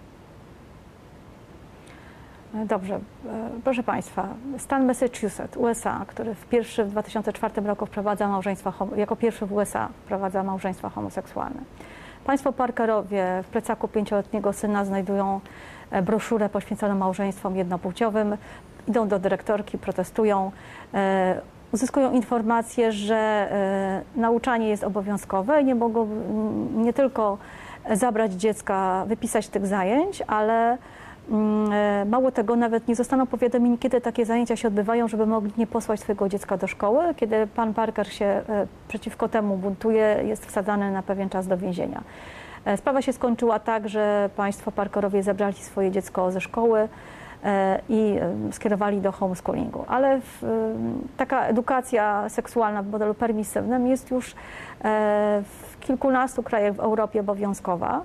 Dobrze. Proszę Państwa, stan Massachusetts, USA, który w 2004 roku wprowadza małżeństwa, jako pierwszy w USA wprowadza małżeństwa homoseksualne. Państwo Parkerowie w plecaku 5-letniego syna znajdują broszurę poświęconą małżeństwom jednopłciowym, idą do dyrektorki, protestują, uzyskują informację, że nauczanie jest obowiązkowe i nie mogą nie tylko zabrać dziecka, wypisać tych zajęć, ale mało tego, nawet nie zostaną powiadomieni, kiedy takie zajęcia się odbywają, żeby mogli nie posłać swojego dziecka do szkoły. Kiedy pan Parker się przeciwko temu buntuje, jest wsadzany na pewien czas do więzienia. Sprawa się skończyła tak, że państwo Parkerowie zabrali swoje dziecko ze szkoły i skierowali do homeschoolingu. Ale taka edukacja seksualna w modelu permisywnym jest już w kilkunastu krajach w Europie obowiązkowa.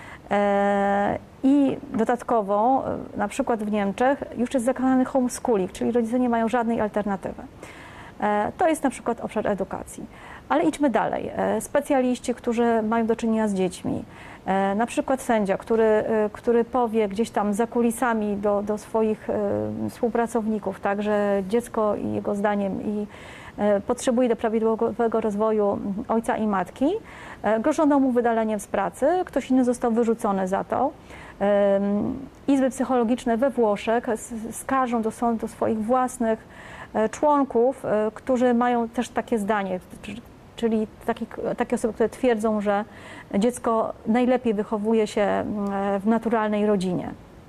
I dodatkowo, na przykład w Niemczech, już jest zakazany homeschooling, czyli rodzice nie mają żadnej alternatywy. To jest na przykład obszar edukacji. Ale idźmy dalej. Specjaliści, którzy mają do czynienia z dziećmi, Na przykład sędzia, który powie gdzieś tam za kulisami do swoich współpracowników, tak, że dziecko jego zdaniem potrzebuje do prawidłowego rozwoju ojca i matki, grożono mu wydaleniem z pracy, ktoś inny został wyrzucony za to. Izby psychologiczne we Włoszech skarżą do sądu swoich własnych członków, którzy mają też takie zdanie, czyli takie osoby, które twierdzą, że dziecko najlepiej wychowuje się w naturalnej rodzinie.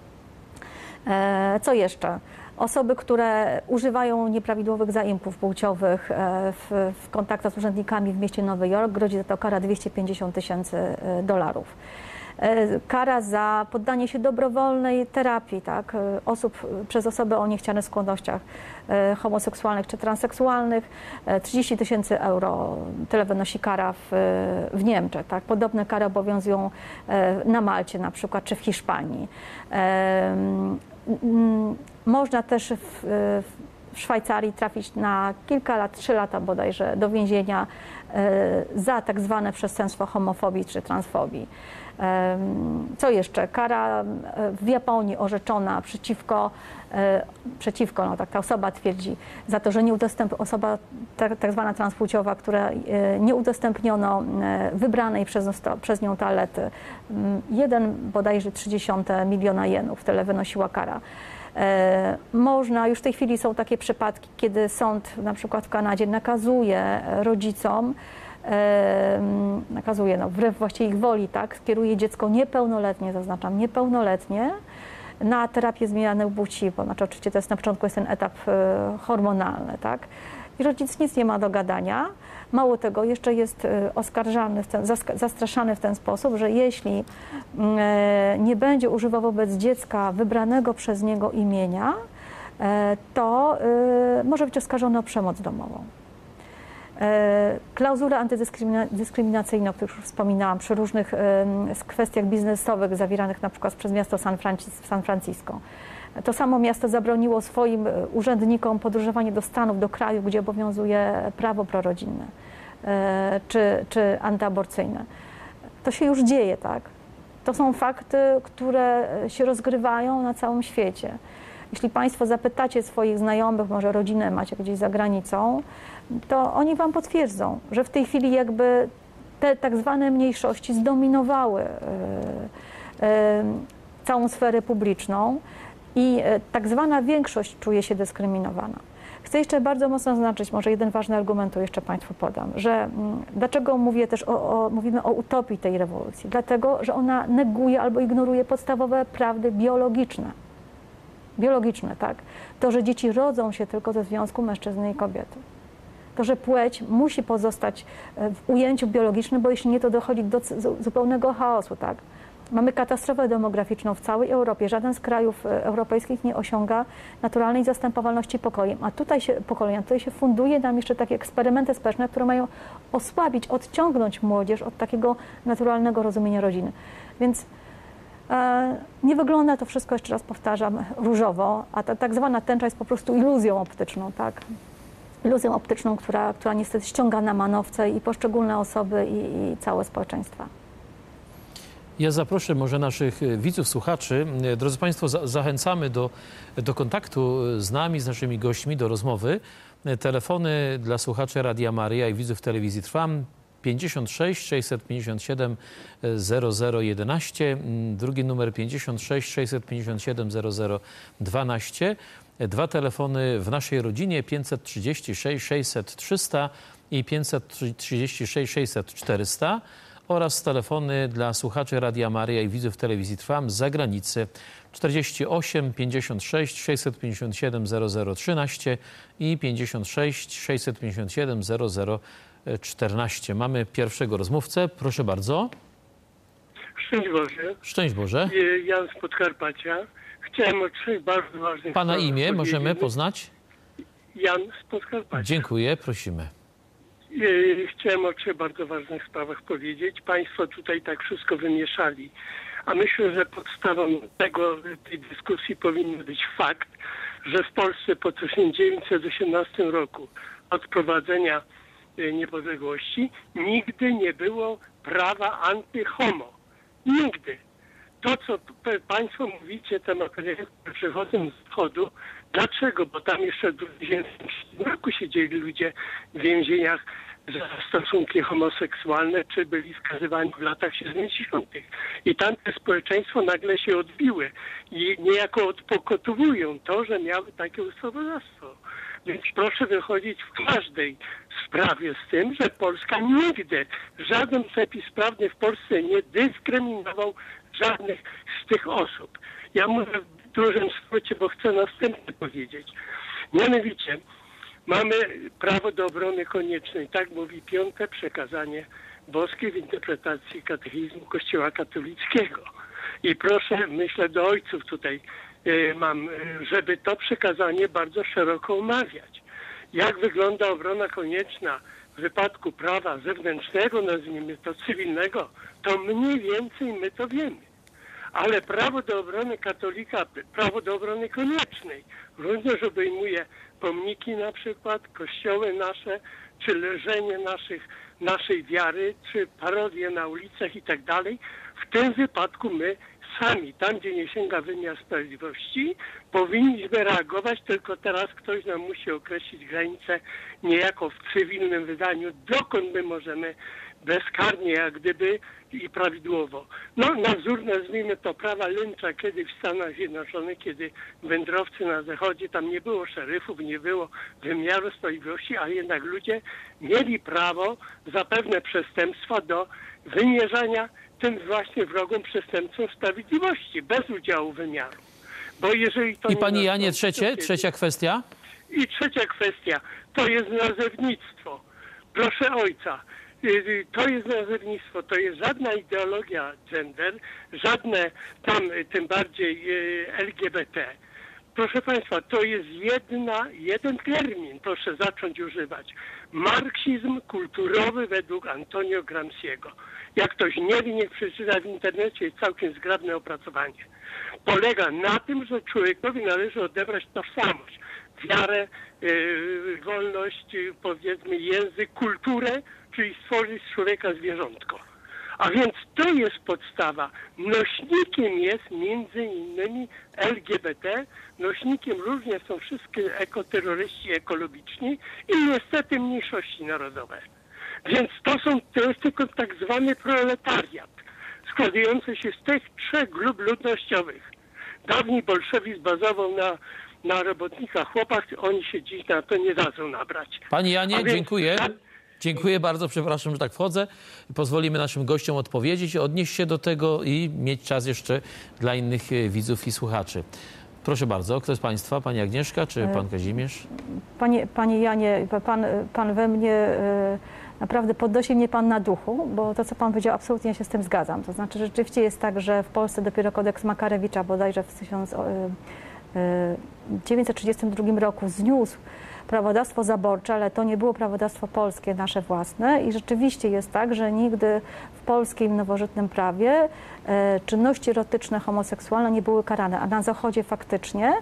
Co jeszcze? Osoby, które używają nieprawidłowych zaimpów płciowych w kontaktach z urzędnikami w mieście Nowy Jork, grozi za to kara $250,000. Kara za poddanie się dobrowolnej terapii, tak, przez osoby o niechcianych skłonnościach homoseksualnych czy transseksualnych, €30,000. Tyle wynosi kara w Niemczech. Tak. Podobne kary obowiązują na Malcie na przykład, czy w Hiszpanii. Można też w Szwajcarii trafić na kilka lat, 3 lata bodajże, do więzienia za tak zwane przestępstwo homofobii czy transfobii. Co jeszcze? Kara w Japonii orzeczona przeciwko, no tak ta osoba twierdzi, za to, że osoba tak zwana transpłciowa, która nie udostępniono wybranej przez nią toalety. Bodajże 0,3 miliona jenów, tyle wynosiła kara. Można, już w tej chwili są takie przypadki, kiedy sąd na przykład w Kanadzie nakazuje rodzicom, wbrew właściwie ich woli, tak, skieruje dziecko niepełnoletnie, zaznaczam, niepełnoletnie, na terapię zmiany płci, bo znaczy oczywiście to jest na początku jest ten etap hormonalny, tak, i rodzic nic nie ma do gadania. Mało tego, jeszcze jest oskarżany, zastraszany w ten sposób, że jeśli nie będzie używał wobec dziecka wybranego przez niego imienia, to może być oskarżony o przemoc domową. Klauzule antydyskryminacyjne, o których już wspominałam, przy różnych kwestiach biznesowych zawieranych na przykład przez miasto San Francisco. To samo miasto zabroniło swoim urzędnikom podróżowanie do Stanów, do krajów, gdzie obowiązuje prawo prorodzinne czy antyaborcyjne. To się już dzieje, tak? To są fakty, które się rozgrywają na całym świecie. Jeśli Państwo zapytacie swoich znajomych, może rodzinę macie gdzieś za granicą, to oni Wam potwierdzą, że w tej chwili jakby te tak zwane mniejszości zdominowały całą sferę publiczną i tak zwana większość czuje się dyskryminowana. Chcę jeszcze bardzo mocno zaznaczyć, może jeden ważny argument tu jeszcze Państwu podam, że dlaczego mówię też mówimy o utopii tej rewolucji? Dlatego, że ona neguje albo ignoruje podstawowe prawdy biologiczne. Biologiczne, tak? To, że dzieci rodzą się tylko ze związku mężczyzny i kobiety. To, że płeć musi pozostać w ujęciu biologicznym, bo jeśli nie, to dochodzi do zupełnego chaosu, tak? Mamy katastrofę demograficzną w całej Europie. Żaden z krajów europejskich nie osiąga naturalnej zastępowalności pokoleń. A tutaj się funduje nam jeszcze takie eksperymenty społeczne, które mają osłabić, odciągnąć młodzież od takiego naturalnego rozumienia rodziny. Więc nie wygląda to wszystko, jeszcze raz powtarzam, różowo, a ta tak zwana tęcza jest po prostu iluzją optyczną, tak? Iluzją optyczną, która niestety ściąga na manowce i poszczególne osoby i całe społeczeństwa. Ja zaproszę może naszych widzów, słuchaczy. Drodzy Państwo, zachęcamy do kontaktu z nami, z naszymi gośćmi, do rozmowy. Telefony dla słuchaczy Radia Maryja i widzów telewizji Trwam 56 657 0011, drugi numer 56 657 0012. Dwa telefony w naszej rodzinie 536 600 300 i 536 600 400 oraz telefony dla słuchaczy Radia Maryja i widzów telewizji Trwam z zagranicy 48 56 657 0013 i 56 657 0014. Mamy pierwszego rozmówcę. Proszę bardzo. Szczęść Boże. Szczęść Boże. Jan z Podkarpacia. Chciałem o 3 bardzo ważnych Pana sprawach imię powiedzieć. możemy poznać? Jan z Podkarpacia. Dziękuję, prosimy. Chciałem o 3 bardzo ważnych sprawach powiedzieć. Państwo tutaj tak wszystko wymieszali. A myślę, że podstawą tej dyskusji powinien być fakt, że w Polsce po 1918 roku od wprowadzenia niepodległości nigdy nie było prawa antyhomo. Nigdy. To, co Państwo mówicie, te materiały, które przychodzą z Wschodu, dlaczego? Bo tam jeszcze w 2007 roku siedzieli ludzie w więzieniach za stosunki homoseksualne, czy byli skazywani w latach 70. I tamte społeczeństwo nagle się odbiły i niejako odpokotowują to, że miały takie ustawodawstwo. Więc proszę wychodzić w każdej sprawie z tym, że Polska nigdy, żaden przepis prawny w Polsce nie dyskryminował żadnych z tych osób. Ja mówię w dużym skrócie, bo chcę następnie powiedzieć. Mianowicie mamy prawo do obrony koniecznej, tak mówi 5. przekazanie boskie w interpretacji katechizmu Kościoła katolickiego. I proszę, myślę, do ojców tutaj mam, żeby to przekazanie bardzo szeroko omawiać. Jak wygląda obrona konieczna w wypadku prawa zewnętrznego, nazwijmy to cywilnego, to mniej więcej my to wiemy. Ale prawo do obrony katolika, prawo do obrony koniecznej również obejmuje pomniki na przykład, kościoły nasze, czy leżenie naszej wiary, czy parodie na ulicach i tak dalej. W tym wypadku my sami, tam gdzie nie sięga wymiar sprawiedliwości, powinniśmy reagować, tylko teraz ktoś nam musi określić granice niejako w cywilnym wydaniu, dokąd my możemy bezkarnie, jak gdyby i prawidłowo. No, na wzór, nazwijmy to, prawa Lyncha kiedyś w Stanach Zjednoczonych, kiedy wędrowcy na zachodzie, tam nie było szeryfów, nie było wymiaru sprawiedliwości, a jednak ludzie mieli prawo za pewne przestępstwa do wymierzania tym właśnie wrogom przestępcom sprawiedliwości, bez udziału wymiaru. Bo jeżeli to I Panie Janie, trzecia kwestia? I trzecia kwestia, to jest nazewnictwo. Proszę ojca, to jest nazewnictwo, to jest żadna ideologia gender, żadne tam, tym bardziej LGBT. Proszę Państwa, to jest jeden termin, proszę zacząć używać. Marksizm kulturowy według Antonio Gramsciego. Jak ktoś nie wie, niech przeczyta w internecie, jest całkiem zgrabne opracowanie. Polega na tym, że człowiekowi należy odebrać tożsamość, wiarę, wolność, powiedzmy język, kulturę, czyli stworzyć z człowieka zwierzątko. A więc to jest podstawa. Nośnikiem jest między innymi LGBT, nośnikiem również są wszystkie ekoterroryści ekologiczni i niestety mniejszości narodowe. Więc to jest tylko tak zwany proletariat, składający się z tych 3 grup ludnościowych. Dawniej bolszewizm bazował na robotnikach, chłopach, oni się dziś na to nie dadzą nabrać. Panie Janie, dziękuję. Dziękuję bardzo, przepraszam, że tak wchodzę. Pozwolimy naszym gościom odpowiedzieć, odnieść się do tego i mieć czas jeszcze dla innych widzów i słuchaczy. Proszę bardzo, kto z Państwa? Pani Agnieszka czy Pan Kazimierz? Panie Janie, pan we mnie, naprawdę podnosi mnie Pan na duchu, bo to, co Pan powiedział, absolutnie ja się z tym zgadzam. To znaczy, rzeczywiście jest tak, że w Polsce dopiero kodeks Makarewicza bodajże w 1932 roku zniósł prawodawstwo zaborcze, ale to nie było prawodawstwo polskie, nasze własne. I rzeczywiście jest tak, że nigdy w polskim nowożytnym prawie czynności erotyczne, homoseksualne nie były karane, a na Zachodzie faktycznie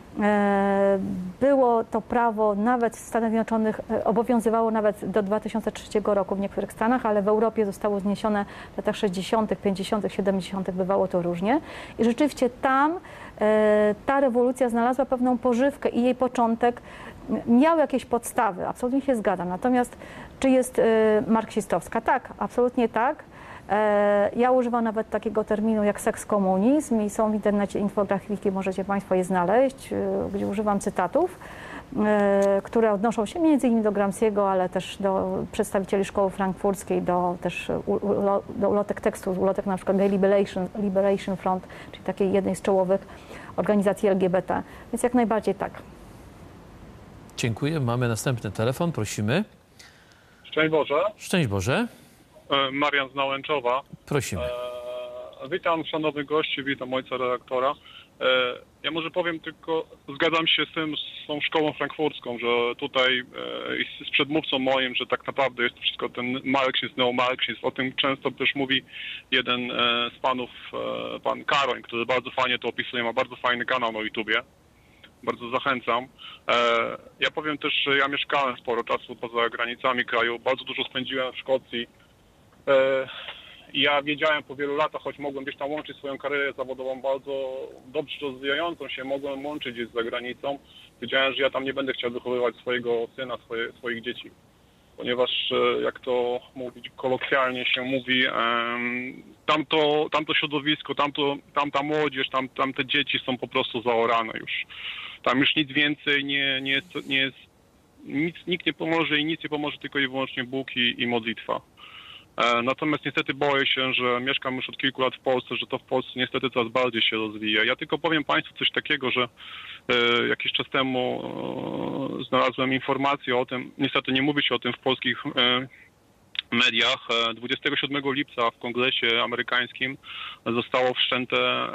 było to prawo nawet w Stanach Zjednoczonych, obowiązywało nawet do 2003 roku w niektórych stanach, ale w Europie zostało zniesione w latach 60., 50., 70. bywało to różnie. I rzeczywiście tam ta rewolucja znalazła pewną pożywkę i jej początek miał jakieś podstawy, absolutnie się zgadzam. Natomiast czy jest marksistowska? Tak, absolutnie tak. Ja używam nawet takiego terminu jak sekskomunizm i są w internecie infografiki, możecie Państwo je znaleźć, gdzie używam cytatów, które odnoszą się między innymi do Gramsciego, ale też do przedstawicieli szkoły frankfurckiej, do ulotek tekstów, ulotek na przykład Gay Liberation Front, czyli takiej jednej z czołowych organizacji LGBT. Więc jak najbardziej tak. Dziękuję. Mamy następny telefon. Prosimy. Szczęść Boże. Szczęść Boże. Marian z Nałęczowa. Prosimy. Witam szanownych gości, witam ojca redaktora. Ja może powiem tylko, zgadzam się z tą szkołą frankfurcką, że tutaj z przedmówcą moim, że tak naprawdę jest to wszystko ten marksizm, neomarksizm. O tym często też mówi jeden z panów, pan Karoń, który bardzo fajnie to opisuje, ma bardzo fajny kanał na YouTubie. Bardzo zachęcam. Ja powiem też, że ja mieszkałem sporo czasu poza granicami kraju. Bardzo dużo spędziłem w Szkocji. I ja wiedziałem po wielu latach, choć mogłem gdzieś tam łączyć swoją karierę zawodową bardzo dobrze rozwijającą się, mogłem łączyć gdzieś za granicą. Wiedziałem, że ja tam nie będę chciał wychowywać swojego syna, swoich dzieci. Ponieważ, jak to mówić kolokwialnie się mówi, tamto środowisko, tamta młodzież, tamte dzieci są po prostu zaorane już. Tam już nic więcej nie jest, nikt nie pomoże i nic nie pomoże, tylko i wyłącznie Bóg i modlitwa. Natomiast niestety boję się, że mieszkam już od kilku lat w Polsce, że to w Polsce niestety coraz bardziej się rozwija. Ja tylko powiem Państwu coś takiego, że jakiś czas temu znalazłem informację o tym, niestety nie mówi się o tym w polskich mediach. 27 lipca w Kongresie amerykańskim zostało wszczęte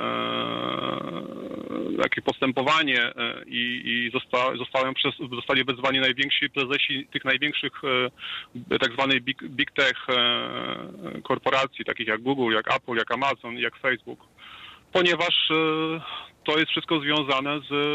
takie postępowanie i zostali wezwani najwięksi prezesi tych największych tak zwanych big tech korporacji, takich jak Google, jak Apple, jak Amazon, jak Facebook, ponieważ to jest wszystko związane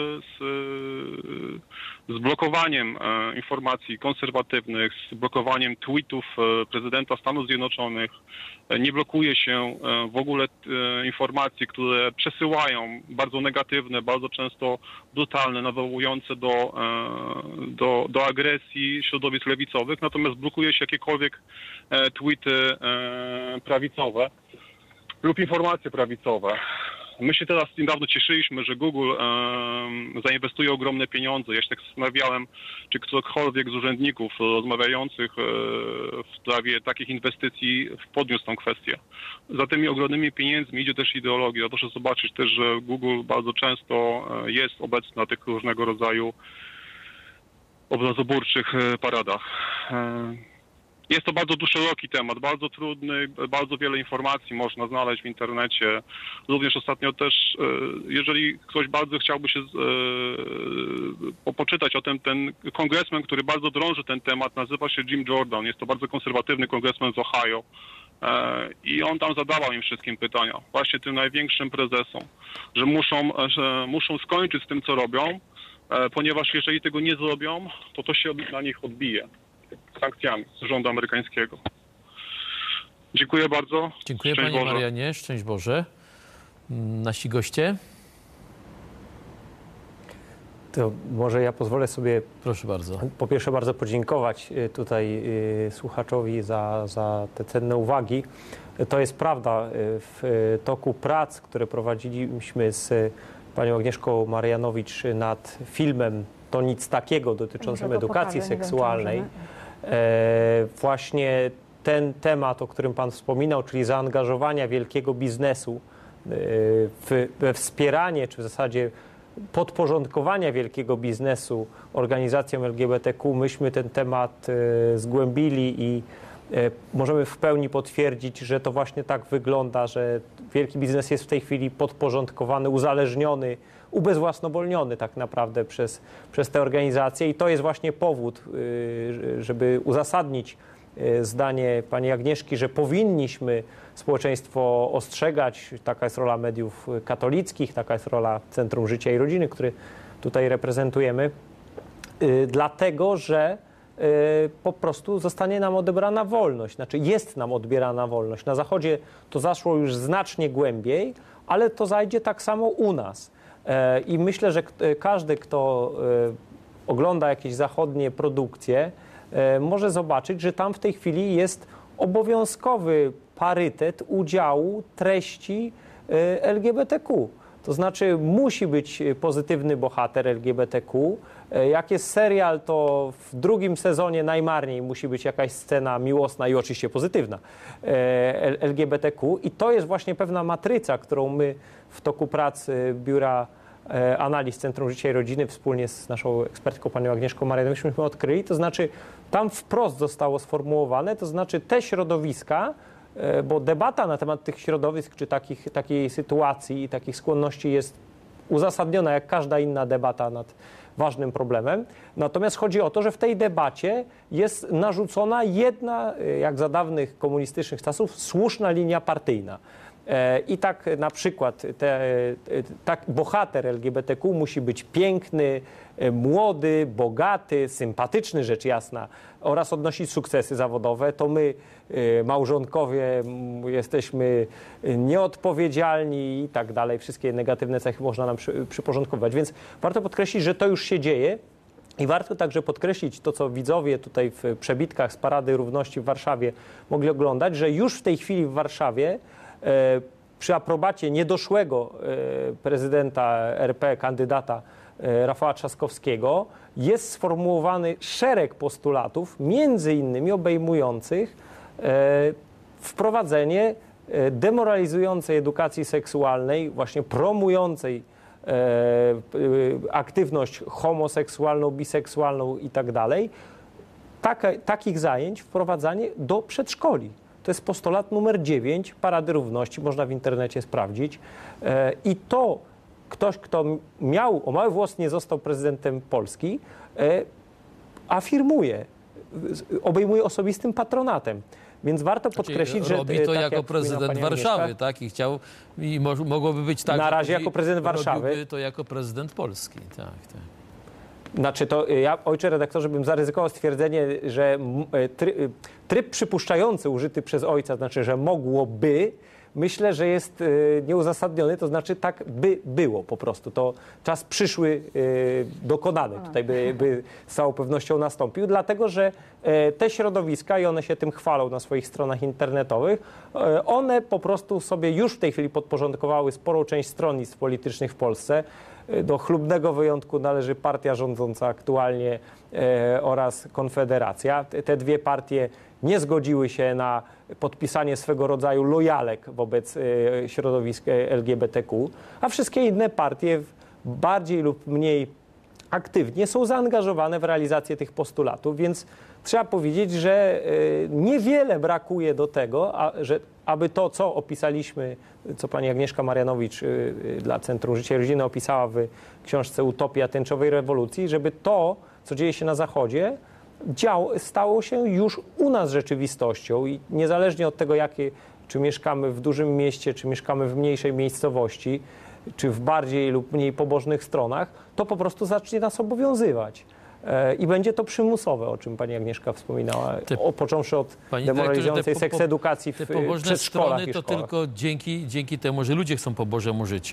z blokowaniem informacji konserwatywnych, z blokowaniem tweetów prezydenta Stanów Zjednoczonych. Nie blokuje się w ogóle informacji, które przesyłają bardzo negatywne, bardzo często brutalne, nawołujące do agresji środowisk lewicowych, natomiast blokuje się jakiekolwiek tweety prawicowe lub informacje prawicowe. My się teraz niedawno cieszyliśmy, że Google zainwestuje ogromne pieniądze. Ja się tak zastanawiałem, czy ktokolwiek z urzędników rozmawiających w sprawie takich inwestycji podniósł tą kwestię. Za tymi ogromnymi pieniędzmi idzie też ideologia. Proszę zobaczyć też, że Google bardzo często jest obecny na tych różnego rodzaju obrazoburczych paradach. Jest to bardzo szeroki temat, bardzo trudny, bardzo wiele informacji można znaleźć w internecie. Również ostatnio też, jeżeli ktoś bardzo chciałby się poczytać o tym, ten kongresmen, który bardzo drąży ten temat, nazywa się Jim Jordan. Jest to bardzo konserwatywny kongresmen z Ohio. I on tam zadawał im wszystkim pytania, właśnie tym największym prezesom, że muszą skończyć z tym, co robią, ponieważ jeżeli tego nie zrobią, to się na nich odbije sankcjami z rządu amerykańskiego. Dziękuję bardzo. Dziękuję Szczęść Panie Boże. Marianie. Szczęść Boże. Nasi goście? To może ja pozwolę sobie, Proszę bardzo. po pierwsze, bardzo podziękować tutaj słuchaczowi za te cenne uwagi. To jest prawda. W toku prac, które prowadziliśmy z panią Agnieszką Marianowicz nad filmem To nic takiego dotyczącym edukacji seksualnej, właśnie ten temat, o którym Pan wspominał, czyli zaangażowania wielkiego biznesu we wspieranie, czy w zasadzie podporządkowania wielkiego biznesu organizacjom LGBTQ, myśmy ten temat zgłębili i możemy w pełni potwierdzić, że to właśnie tak wygląda, że wielki biznes jest w tej chwili podporządkowany, uzależniony, ubezwłasnowolniony tak naprawdę przez te organizacje i to jest właśnie powód, żeby uzasadnić zdanie pani Agnieszki, że powinniśmy społeczeństwo ostrzegać. Taka jest rola mediów katolickich, taka jest rola Centrum Życia i Rodziny, który tutaj reprezentujemy, dlatego że po prostu zostanie nam odebrana wolność. Znaczy jest nam odbierana wolność. Na Zachodzie to zaszło już znacznie głębiej, ale to zajdzie tak samo u nas. I myślę, że każdy, kto ogląda jakieś zachodnie produkcje, może zobaczyć, że tam w tej chwili jest obowiązkowy parytet udziału treści LGBTQ. To znaczy musi być pozytywny bohater LGBTQ. Jak jest serial, to w drugim sezonie najmarniej musi być jakaś scena miłosna i oczywiście pozytywna LGBTQ. I to jest właśnie pewna matryca, którą my w toku pracy Biura Analiz Centrum Życia i Rodziny wspólnie z naszą ekspertką panią Agnieszką Marianowicz myśmy odkryli. To znaczy tam wprost zostało sformułowane, to znaczy te środowiska, bo debata na temat tych środowisk czy takiej sytuacji i takich skłonności jest uzasadniona jak każda inna debata nad ważnym problemem. Natomiast chodzi o to, że w tej debacie jest narzucona jedna, jak za dawnych komunistycznych czasów, słuszna linia partyjna. I tak na przykład tak bohater LGBTQ musi być piękny, młody, bogaty, sympatyczny, rzecz jasna, oraz odnosić sukcesy zawodowe, to my, małżonkowie, jesteśmy nieodpowiedzialni i tak dalej. Wszystkie negatywne cechy można nam przyporządkować. Więc warto podkreślić, że to już się dzieje. I warto także podkreślić to, co widzowie tutaj w przebitkach z Parady Równości w Warszawie mogli oglądać, że już w tej chwili w Warszawie przy aprobacie niedoszłego prezydenta RP, kandydata Rafała Trzaskowskiego, jest sformułowany szereg postulatów, między innymi obejmujących wprowadzenie demoralizującej edukacji seksualnej, właśnie promującej aktywność homoseksualną, biseksualną i tak dalej, takich zajęć wprowadzanie do przedszkoli. To jest postulat numer 9 Parady Równości, można w internecie sprawdzić. I to ktoś, kto miał o mały włos nie został prezydentem Polski, afirmuje, obejmuje osobistym patronatem. Więc warto podkreślić, że robi to tak jako prezydent Warszawy, tak? I chciał, i mogłoby być tak. Na razie jako prezydent Warszawy. Robiłby to jako prezydent Polski, tak. Znaczy to ja, ojcze redaktorze, bym zaryzykował stwierdzenie, że tryb przypuszczający użyty przez ojca, znaczy, że mogłoby, myślę, że jest nieuzasadniony, to znaczy tak by było po prostu. To czas przyszły dokonany tutaj by z całą pewnością nastąpił, dlatego że te środowiska, i one się tym chwalą na swoich stronach internetowych, one po prostu sobie już w tej chwili podporządkowały sporą część stronnictw politycznych w Polsce. Do chlubnego wyjątku należy partia rządząca aktualnie oraz Konfederacja. Te dwie partie nie zgodziły się na podpisanie swego rodzaju lojalek wobec środowisk LGBTQ, a wszystkie inne partie bardziej lub mniej aktywnie są zaangażowane w realizację tych postulatów, więc trzeba powiedzieć, że niewiele brakuje do tego, aby to, co opisaliśmy, co pani Agnieszka Marianowicz dla Centrum Życia i Rodziny opisała w książce Utopia tęczowej rewolucji, żeby to, co dzieje się na Zachodzie, stało się już u nas rzeczywistością i niezależnie od tego, czy mieszkamy w dużym mieście, czy mieszkamy w mniejszej miejscowości, czy w bardziej lub mniej pobożnych stronach, to po prostu zacznie nas obowiązywać. I będzie to przymusowe, o czym pani Agnieszka wspominała, począwszy od demoralizującej seksedukacji w przedszkolach i to szkołach. tylko dzięki temu, że ludzie chcą po Bożemu żyć.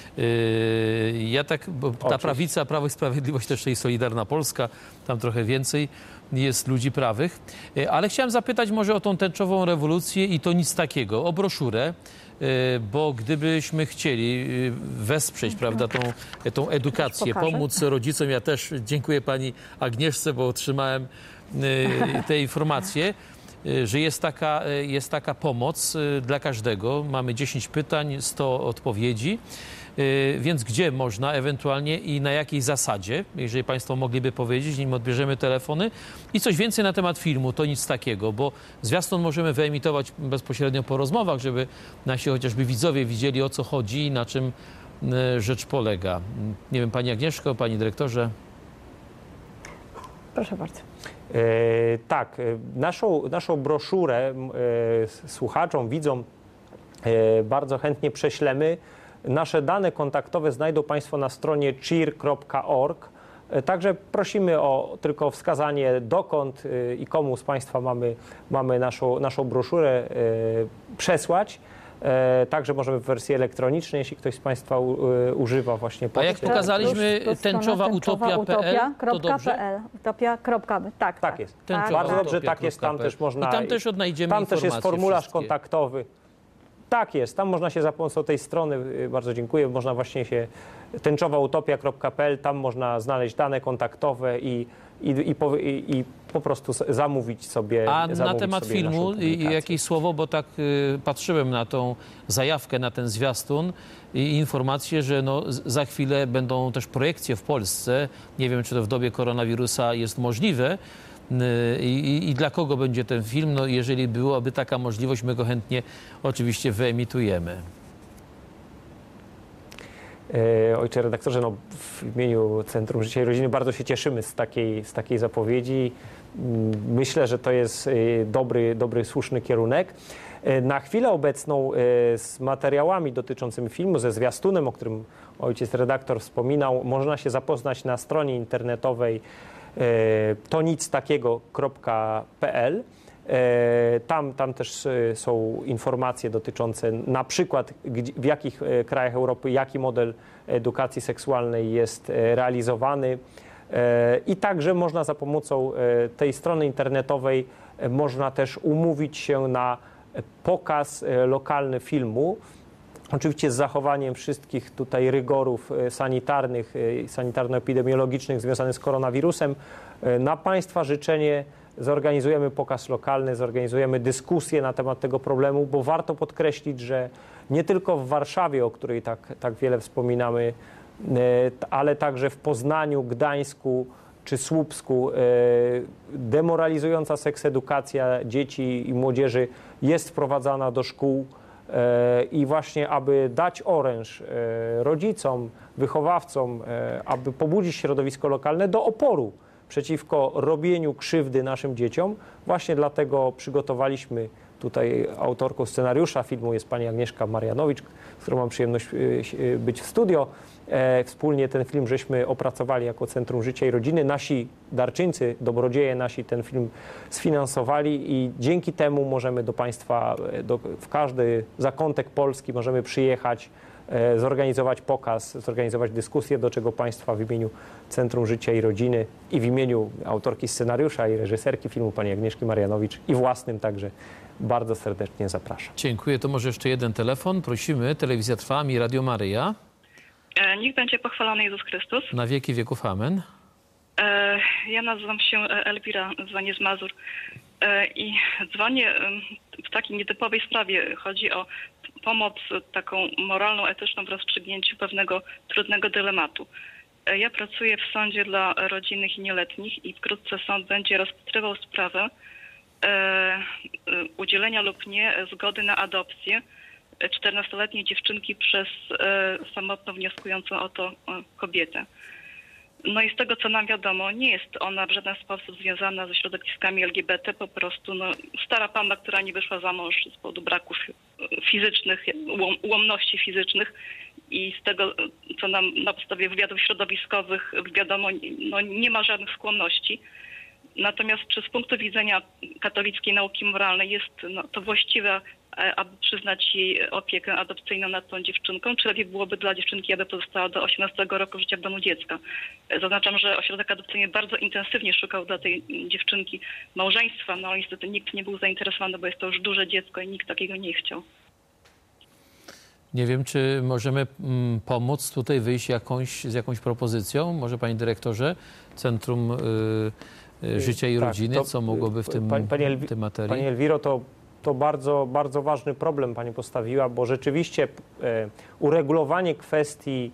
Ta prawica, Prawo i Sprawiedliwość, też i Solidarna Polska, tam trochę więcej jest ludzi prawych. Ale chciałem zapytać może o tą tęczową rewolucję i to nic takiego, o broszurę, bo gdybyśmy chcieli wesprzeć, prawda, tą edukację, pomóc rodzicom, ja też dziękuję pani Agnieszce, bo otrzymałem te informacje, że jest taka pomoc dla każdego. Mamy 10 pytań, 100 odpowiedzi. Więc gdzie można ewentualnie i na jakiej zasadzie, jeżeli państwo mogliby powiedzieć, nim odbierzemy telefony. I coś więcej na temat filmu, to nic takiego, bo zwiastun możemy wyemitować bezpośrednio po rozmowach, żeby nasi chociażby widzowie widzieli, o co chodzi i na czym rzecz polega. Nie wiem, pani Agnieszko, panie dyrektorze. Proszę bardzo. Tak, naszą broszurę słuchaczom, widzom bardzo chętnie prześlemy. Nasze dane kontaktowe znajdą państwo na stronie cheer.org. Także prosimy tylko o wskazanie, dokąd i komu z państwa mamy naszą broszurę przesłać. Także możemy w wersji elektronicznej, jeśli ktoś z państwa używa właśnie poczty. A jak pokazaliśmy tęczowautopia.pl, to dobrze? Utopia.pl, tak. Tak jest. Bardzo dobrze, tak jest. Tam też można. I tam też odnajdziemy Tam też jest formularz wszystkie. kontaktowy. Tak jest, tam można się za pomocą tej strony, bardzo dziękuję, można właśnie się tęczowautopia.pl, tam można znaleźć dane kontaktowe i po prostu zamówić sobie. A na temat filmu jakieś słowo, bo tak patrzyłem na tą zajawkę, na ten zwiastun i informację, że za chwilę będą też projekcje w Polsce. Nie wiem, czy to w dobie koronawirusa jest możliwe. I dla kogo będzie ten film? No, jeżeli byłaby taka możliwość, my go chętnie oczywiście wyemitujemy. Ojcze redaktorze, no, w imieniu Centrum Życia i Rodziny bardzo się cieszymy z takiej zapowiedzi. Myślę, że to jest dobry, słuszny kierunek. Na chwilę obecną z materiałami dotyczącymi filmu, ze zwiastunem, o którym ojciec redaktor wspominał, można się zapoznać na stronie internetowej tonictakiego.pl. Tam też są informacje dotyczące na przykład w jakich krajach Europy jaki model edukacji seksualnej jest realizowany i także można za pomocą tej strony internetowej można też umówić się na pokaz lokalny filmu. Oczywiście z zachowaniem wszystkich tutaj rygorów sanitarnych, sanitarno-epidemiologicznych związanych z koronawirusem. Na Państwa życzenie zorganizujemy pokaz lokalny, zorganizujemy dyskusję na temat tego problemu, bo warto podkreślić, że nie tylko w Warszawie, o której tak wiele wspominamy, ale także w Poznaniu, Gdańsku czy Słupsku demoralizująca seksedukacja dzieci i młodzieży jest wprowadzana do szkół i właśnie aby dać oręż rodzicom, wychowawcom, aby pobudzić środowisko lokalne do oporu przeciwko robieniu krzywdy naszym dzieciom. Właśnie dlatego przygotowaliśmy, tutaj autorką scenariusza filmu jest pani Agnieszka Marianowicz, z którą mam przyjemność być w studio. Wspólnie ten film żeśmy opracowali jako Centrum Życia i Rodziny. Nasi darczyńcy, dobrodzieje nasi ten film sfinansowali i dzięki temu możemy do Państwa, w każdy zakątek Polski możemy przyjechać, zorganizować pokaz, zorganizować dyskusję, do czego Państwa w imieniu Centrum Życia i Rodziny i w imieniu autorki scenariusza i reżyserki filmu pani Agnieszki Marianowicz i własnym także bardzo serdecznie zapraszam. Dziękuję. To może jeszcze jeden telefon. Prosimy. Telewizja Trwam i Radio Maryja. Niech będzie pochwalony Jezus Chrystus. Na wieki wieków. Amen. Ja nazywam się Elwira, dzwonię z Mazur i dzwonię w takiej nietypowej sprawie. Chodzi o pomoc taką moralną, etyczną w rozstrzygnięciu pewnego trudnego dylematu. Ja pracuję w sądzie dla rodzinnych i nieletnich i wkrótce sąd będzie rozpatrywał sprawę udzielenia lub nie zgody na adopcję 14-letniej dziewczynki przez samotną wnioskującą o to kobietę. No i z tego, co nam wiadomo, nie jest ona w żaden sposób związana ze środowiskami LGBT, po prostu stara panna, która nie wyszła za mąż z powodu braków fizycznych, ułomności fizycznych i z tego, co nam na podstawie wywiadów środowiskowych wiadomo, nie ma żadnych skłonności. Natomiast czy z punktu widzenia katolickiej nauki moralnej jest to właściwe, aby przyznać jej opiekę adopcyjną nad tą dziewczynką, czy lepiej byłoby dla dziewczynki, aby pozostała do 18 roku życia w domu dziecka? Zaznaczam, że ośrodek adopcyjny bardzo intensywnie szukał dla tej dziewczynki małżeństwa, no niestety nikt nie był zainteresowany, bo jest to już duże dziecko i nikt takiego nie chciał. Nie wiem, czy możemy pomóc tutaj wyjść z jakąś propozycją? Może panie dyrektorze, Centrum Życia i Rodziny, co mogłoby w tym materii? Pani Elwiro, to bardzo, bardzo ważny problem pani postawiła, bo rzeczywiście uregulowanie kwestii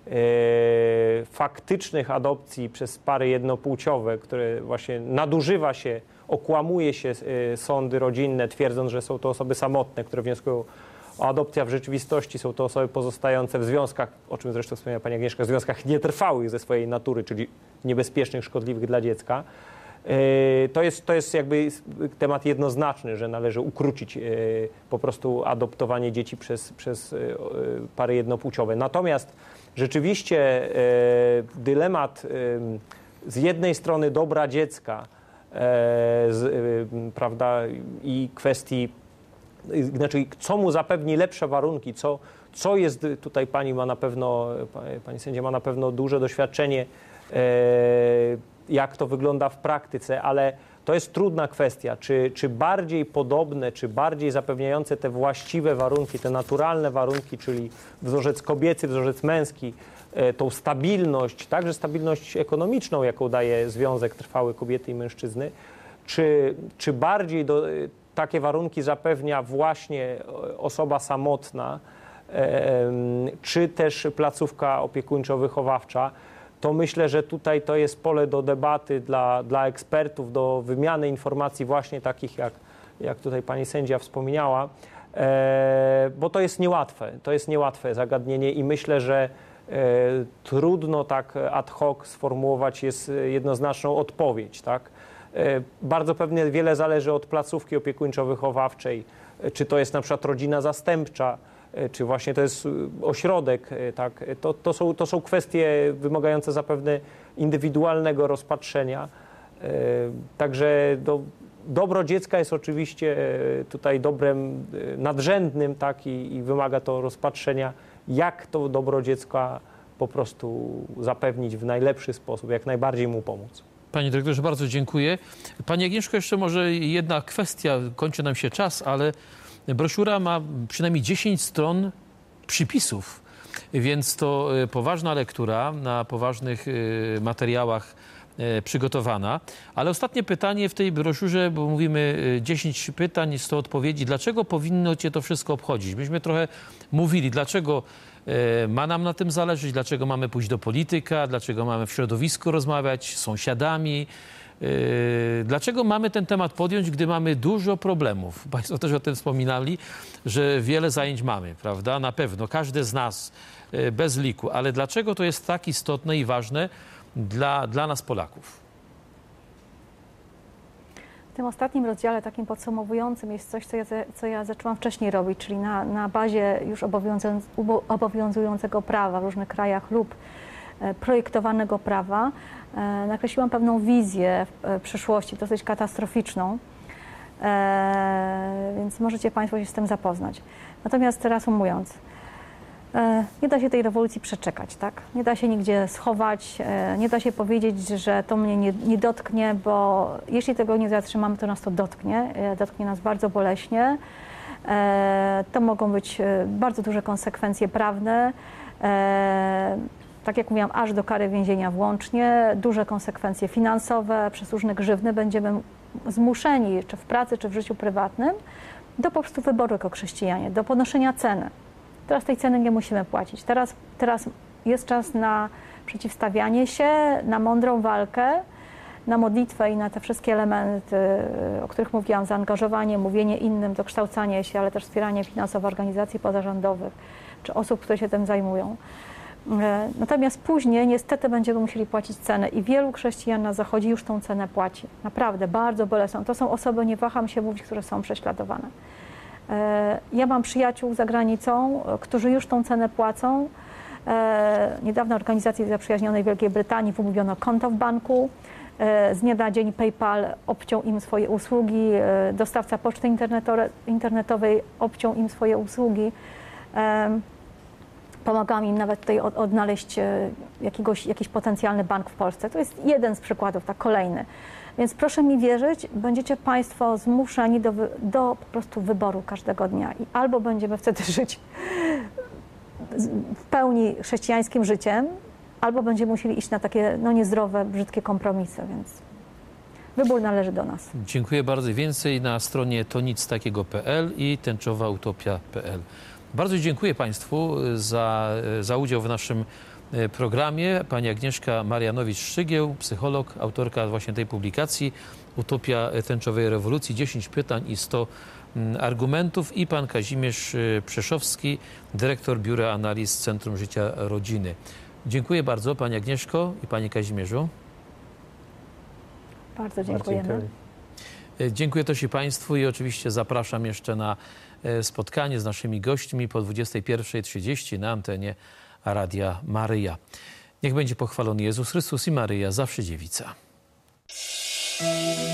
faktycznych adopcji przez pary jednopłciowe, które właśnie nadużywa się, okłamuje się sądy rodzinne, twierdząc, że są to osoby samotne, które wnioskują o adopcję, a w rzeczywistości są to osoby pozostające w związkach, o czym zresztą wspomniała pani Agnieszka, w związkach nietrwałych ze swojej natury, czyli niebezpiecznych, szkodliwych dla dziecka. To jest jakby temat jednoznaczny, że należy ukrócić po prostu adoptowanie dzieci przez pary jednopłciowe. Natomiast rzeczywiście dylemat z jednej strony dobra dziecka, prawda, i kwestii, znaczy co mu zapewni lepsze warunki, co jest tutaj pani sędzia ma na pewno duże doświadczenie, jak to wygląda w praktyce, ale to jest trudna kwestia, czy bardziej podobne, czy bardziej zapewniające te właściwe warunki, te naturalne warunki, czyli wzorzec kobiecy, wzorzec męski, tą stabilność, także stabilność ekonomiczną, jaką daje związek trwały kobiety i mężczyzny, czy bardziej takie warunki zapewnia właśnie osoba samotna, czy też placówka opiekuńczo-wychowawcza, to myślę, że tutaj to jest pole do debaty dla ekspertów, do wymiany informacji właśnie takich, jak tutaj pani sędzia wspomniała, bo to jest niełatwe zagadnienie i myślę, że trudno tak ad hoc sformułować jest jednoznaczną odpowiedź, tak? Bardzo pewnie wiele zależy od placówki opiekuńczo-wychowawczej, czy to jest na przykład rodzina zastępcza, czy właśnie to jest ośrodek, tak? To są kwestie wymagające zapewne indywidualnego rozpatrzenia. Także dobro dziecka jest oczywiście tutaj dobrem nadrzędnym, tak? I wymaga to rozpatrzenia, jak to dobro dziecka po prostu zapewnić w najlepszy sposób, jak najbardziej mu pomóc. Panie dyrektorze, bardzo dziękuję. Pani Agnieszko, jeszcze może jedna kwestia, kończy nam się czas, ale broszura ma przynajmniej 10 stron przypisów, więc to poważna lektura na poważnych materiałach przygotowana. Ale ostatnie pytanie w tej broszurze, bo mówimy 10 pytań, 100 odpowiedzi. Dlaczego powinno Cię to wszystko obchodzić? Myśmy trochę mówili, dlaczego ma nam na tym zależeć, dlaczego mamy pójść do polityka, dlaczego mamy w środowisku rozmawiać z sąsiadami, dlaczego mamy ten temat podjąć, gdy mamy dużo problemów. Państwo też o tym wspominali, że wiele zajęć mamy, prawda? Na pewno, każdy z nas bez liku, ale dlaczego to jest tak istotne i ważne dla nas Polaków? W tym ostatnim rozdziale, takim podsumowującym, jest coś, co ja zaczęłam wcześniej robić, czyli na bazie już obowiązującego prawa w różnych krajach lub projektowanego prawa nakreśliłam pewną wizję przyszłości, dosyć katastroficzną, więc możecie Państwo się z tym zapoznać. Natomiast reasumując, nie da się tej rewolucji przeczekać, tak? Nie da się nigdzie schować, nie da się powiedzieć, że to mnie nie dotknie, bo jeśli tego nie zatrzymamy, to nas to dotknie nas bardzo boleśnie. To mogą być bardzo duże konsekwencje prawne, tak jak mówiłam, aż do kary więzienia włącznie, duże konsekwencje finansowe, przez różne grzywny będziemy zmuszeni, czy w pracy, czy w życiu prywatnym, do po prostu wyboru jako chrześcijanie, do ponoszenia ceny. Teraz tej ceny nie musimy płacić. Teraz jest czas na przeciwstawianie się, na mądrą walkę, na modlitwę i na te wszystkie elementy, o których mówiłam, zaangażowanie, mówienie innym, dokształcanie się, ale też wspieranie finansowe organizacji pozarządowych czy osób, które się tym zajmują. Natomiast później niestety będziemy musieli płacić cenę i wielu chrześcijan na Zachodzie już tą cenę płaci. Naprawdę, bardzo bolesną. To są osoby, nie waham się mówić, które są prześladowane. Ja mam przyjaciół za granicą, którzy już tą cenę płacą. Niedawno organizacji zaprzyjaźnionej Wielkiej Brytanii wymówiono konto w banku. Z dnia na dzień PayPal obciął im swoje usługi, dostawca poczty internetowej obciął im swoje usługi. Pomagam im nawet tutaj odnaleźć jakiś potencjalny bank w Polsce. To jest jeden z przykładów, tak kolejny. Więc proszę mi wierzyć, będziecie Państwo zmuszeni do po prostu wyboru każdego dnia. I albo będziemy wtedy żyć w pełni chrześcijańskim życiem, albo będziemy musieli iść na takie niezdrowe, brzydkie kompromisy, więc wybór należy do nas. Dziękuję bardzo. Więcej na stronie tonictakiego.pl i tęczowautopia.pl. Bardzo dziękuję Państwu za udział w naszym programie. Pani Agnieszka Marianowicz-Szczygieł, psycholog, autorka właśnie tej publikacji Utopia tęczowej rewolucji, 10 pytań i 100 argumentów, i pan Kazimierz Przeszowski, dyrektor Biura Analiz Centrum Życia Rodziny. Dziękuję bardzo Pani Agnieszko i Panie Kazimierzu. Bardzo dziękujemy. Dziękuję też i Państwu i oczywiście zapraszam jeszcze na spotkanie z naszymi gośćmi po 21:30 na antenie Radia Maryja. Niech będzie pochwalony Jezus Chrystus i Maryja, zawsze dziewica.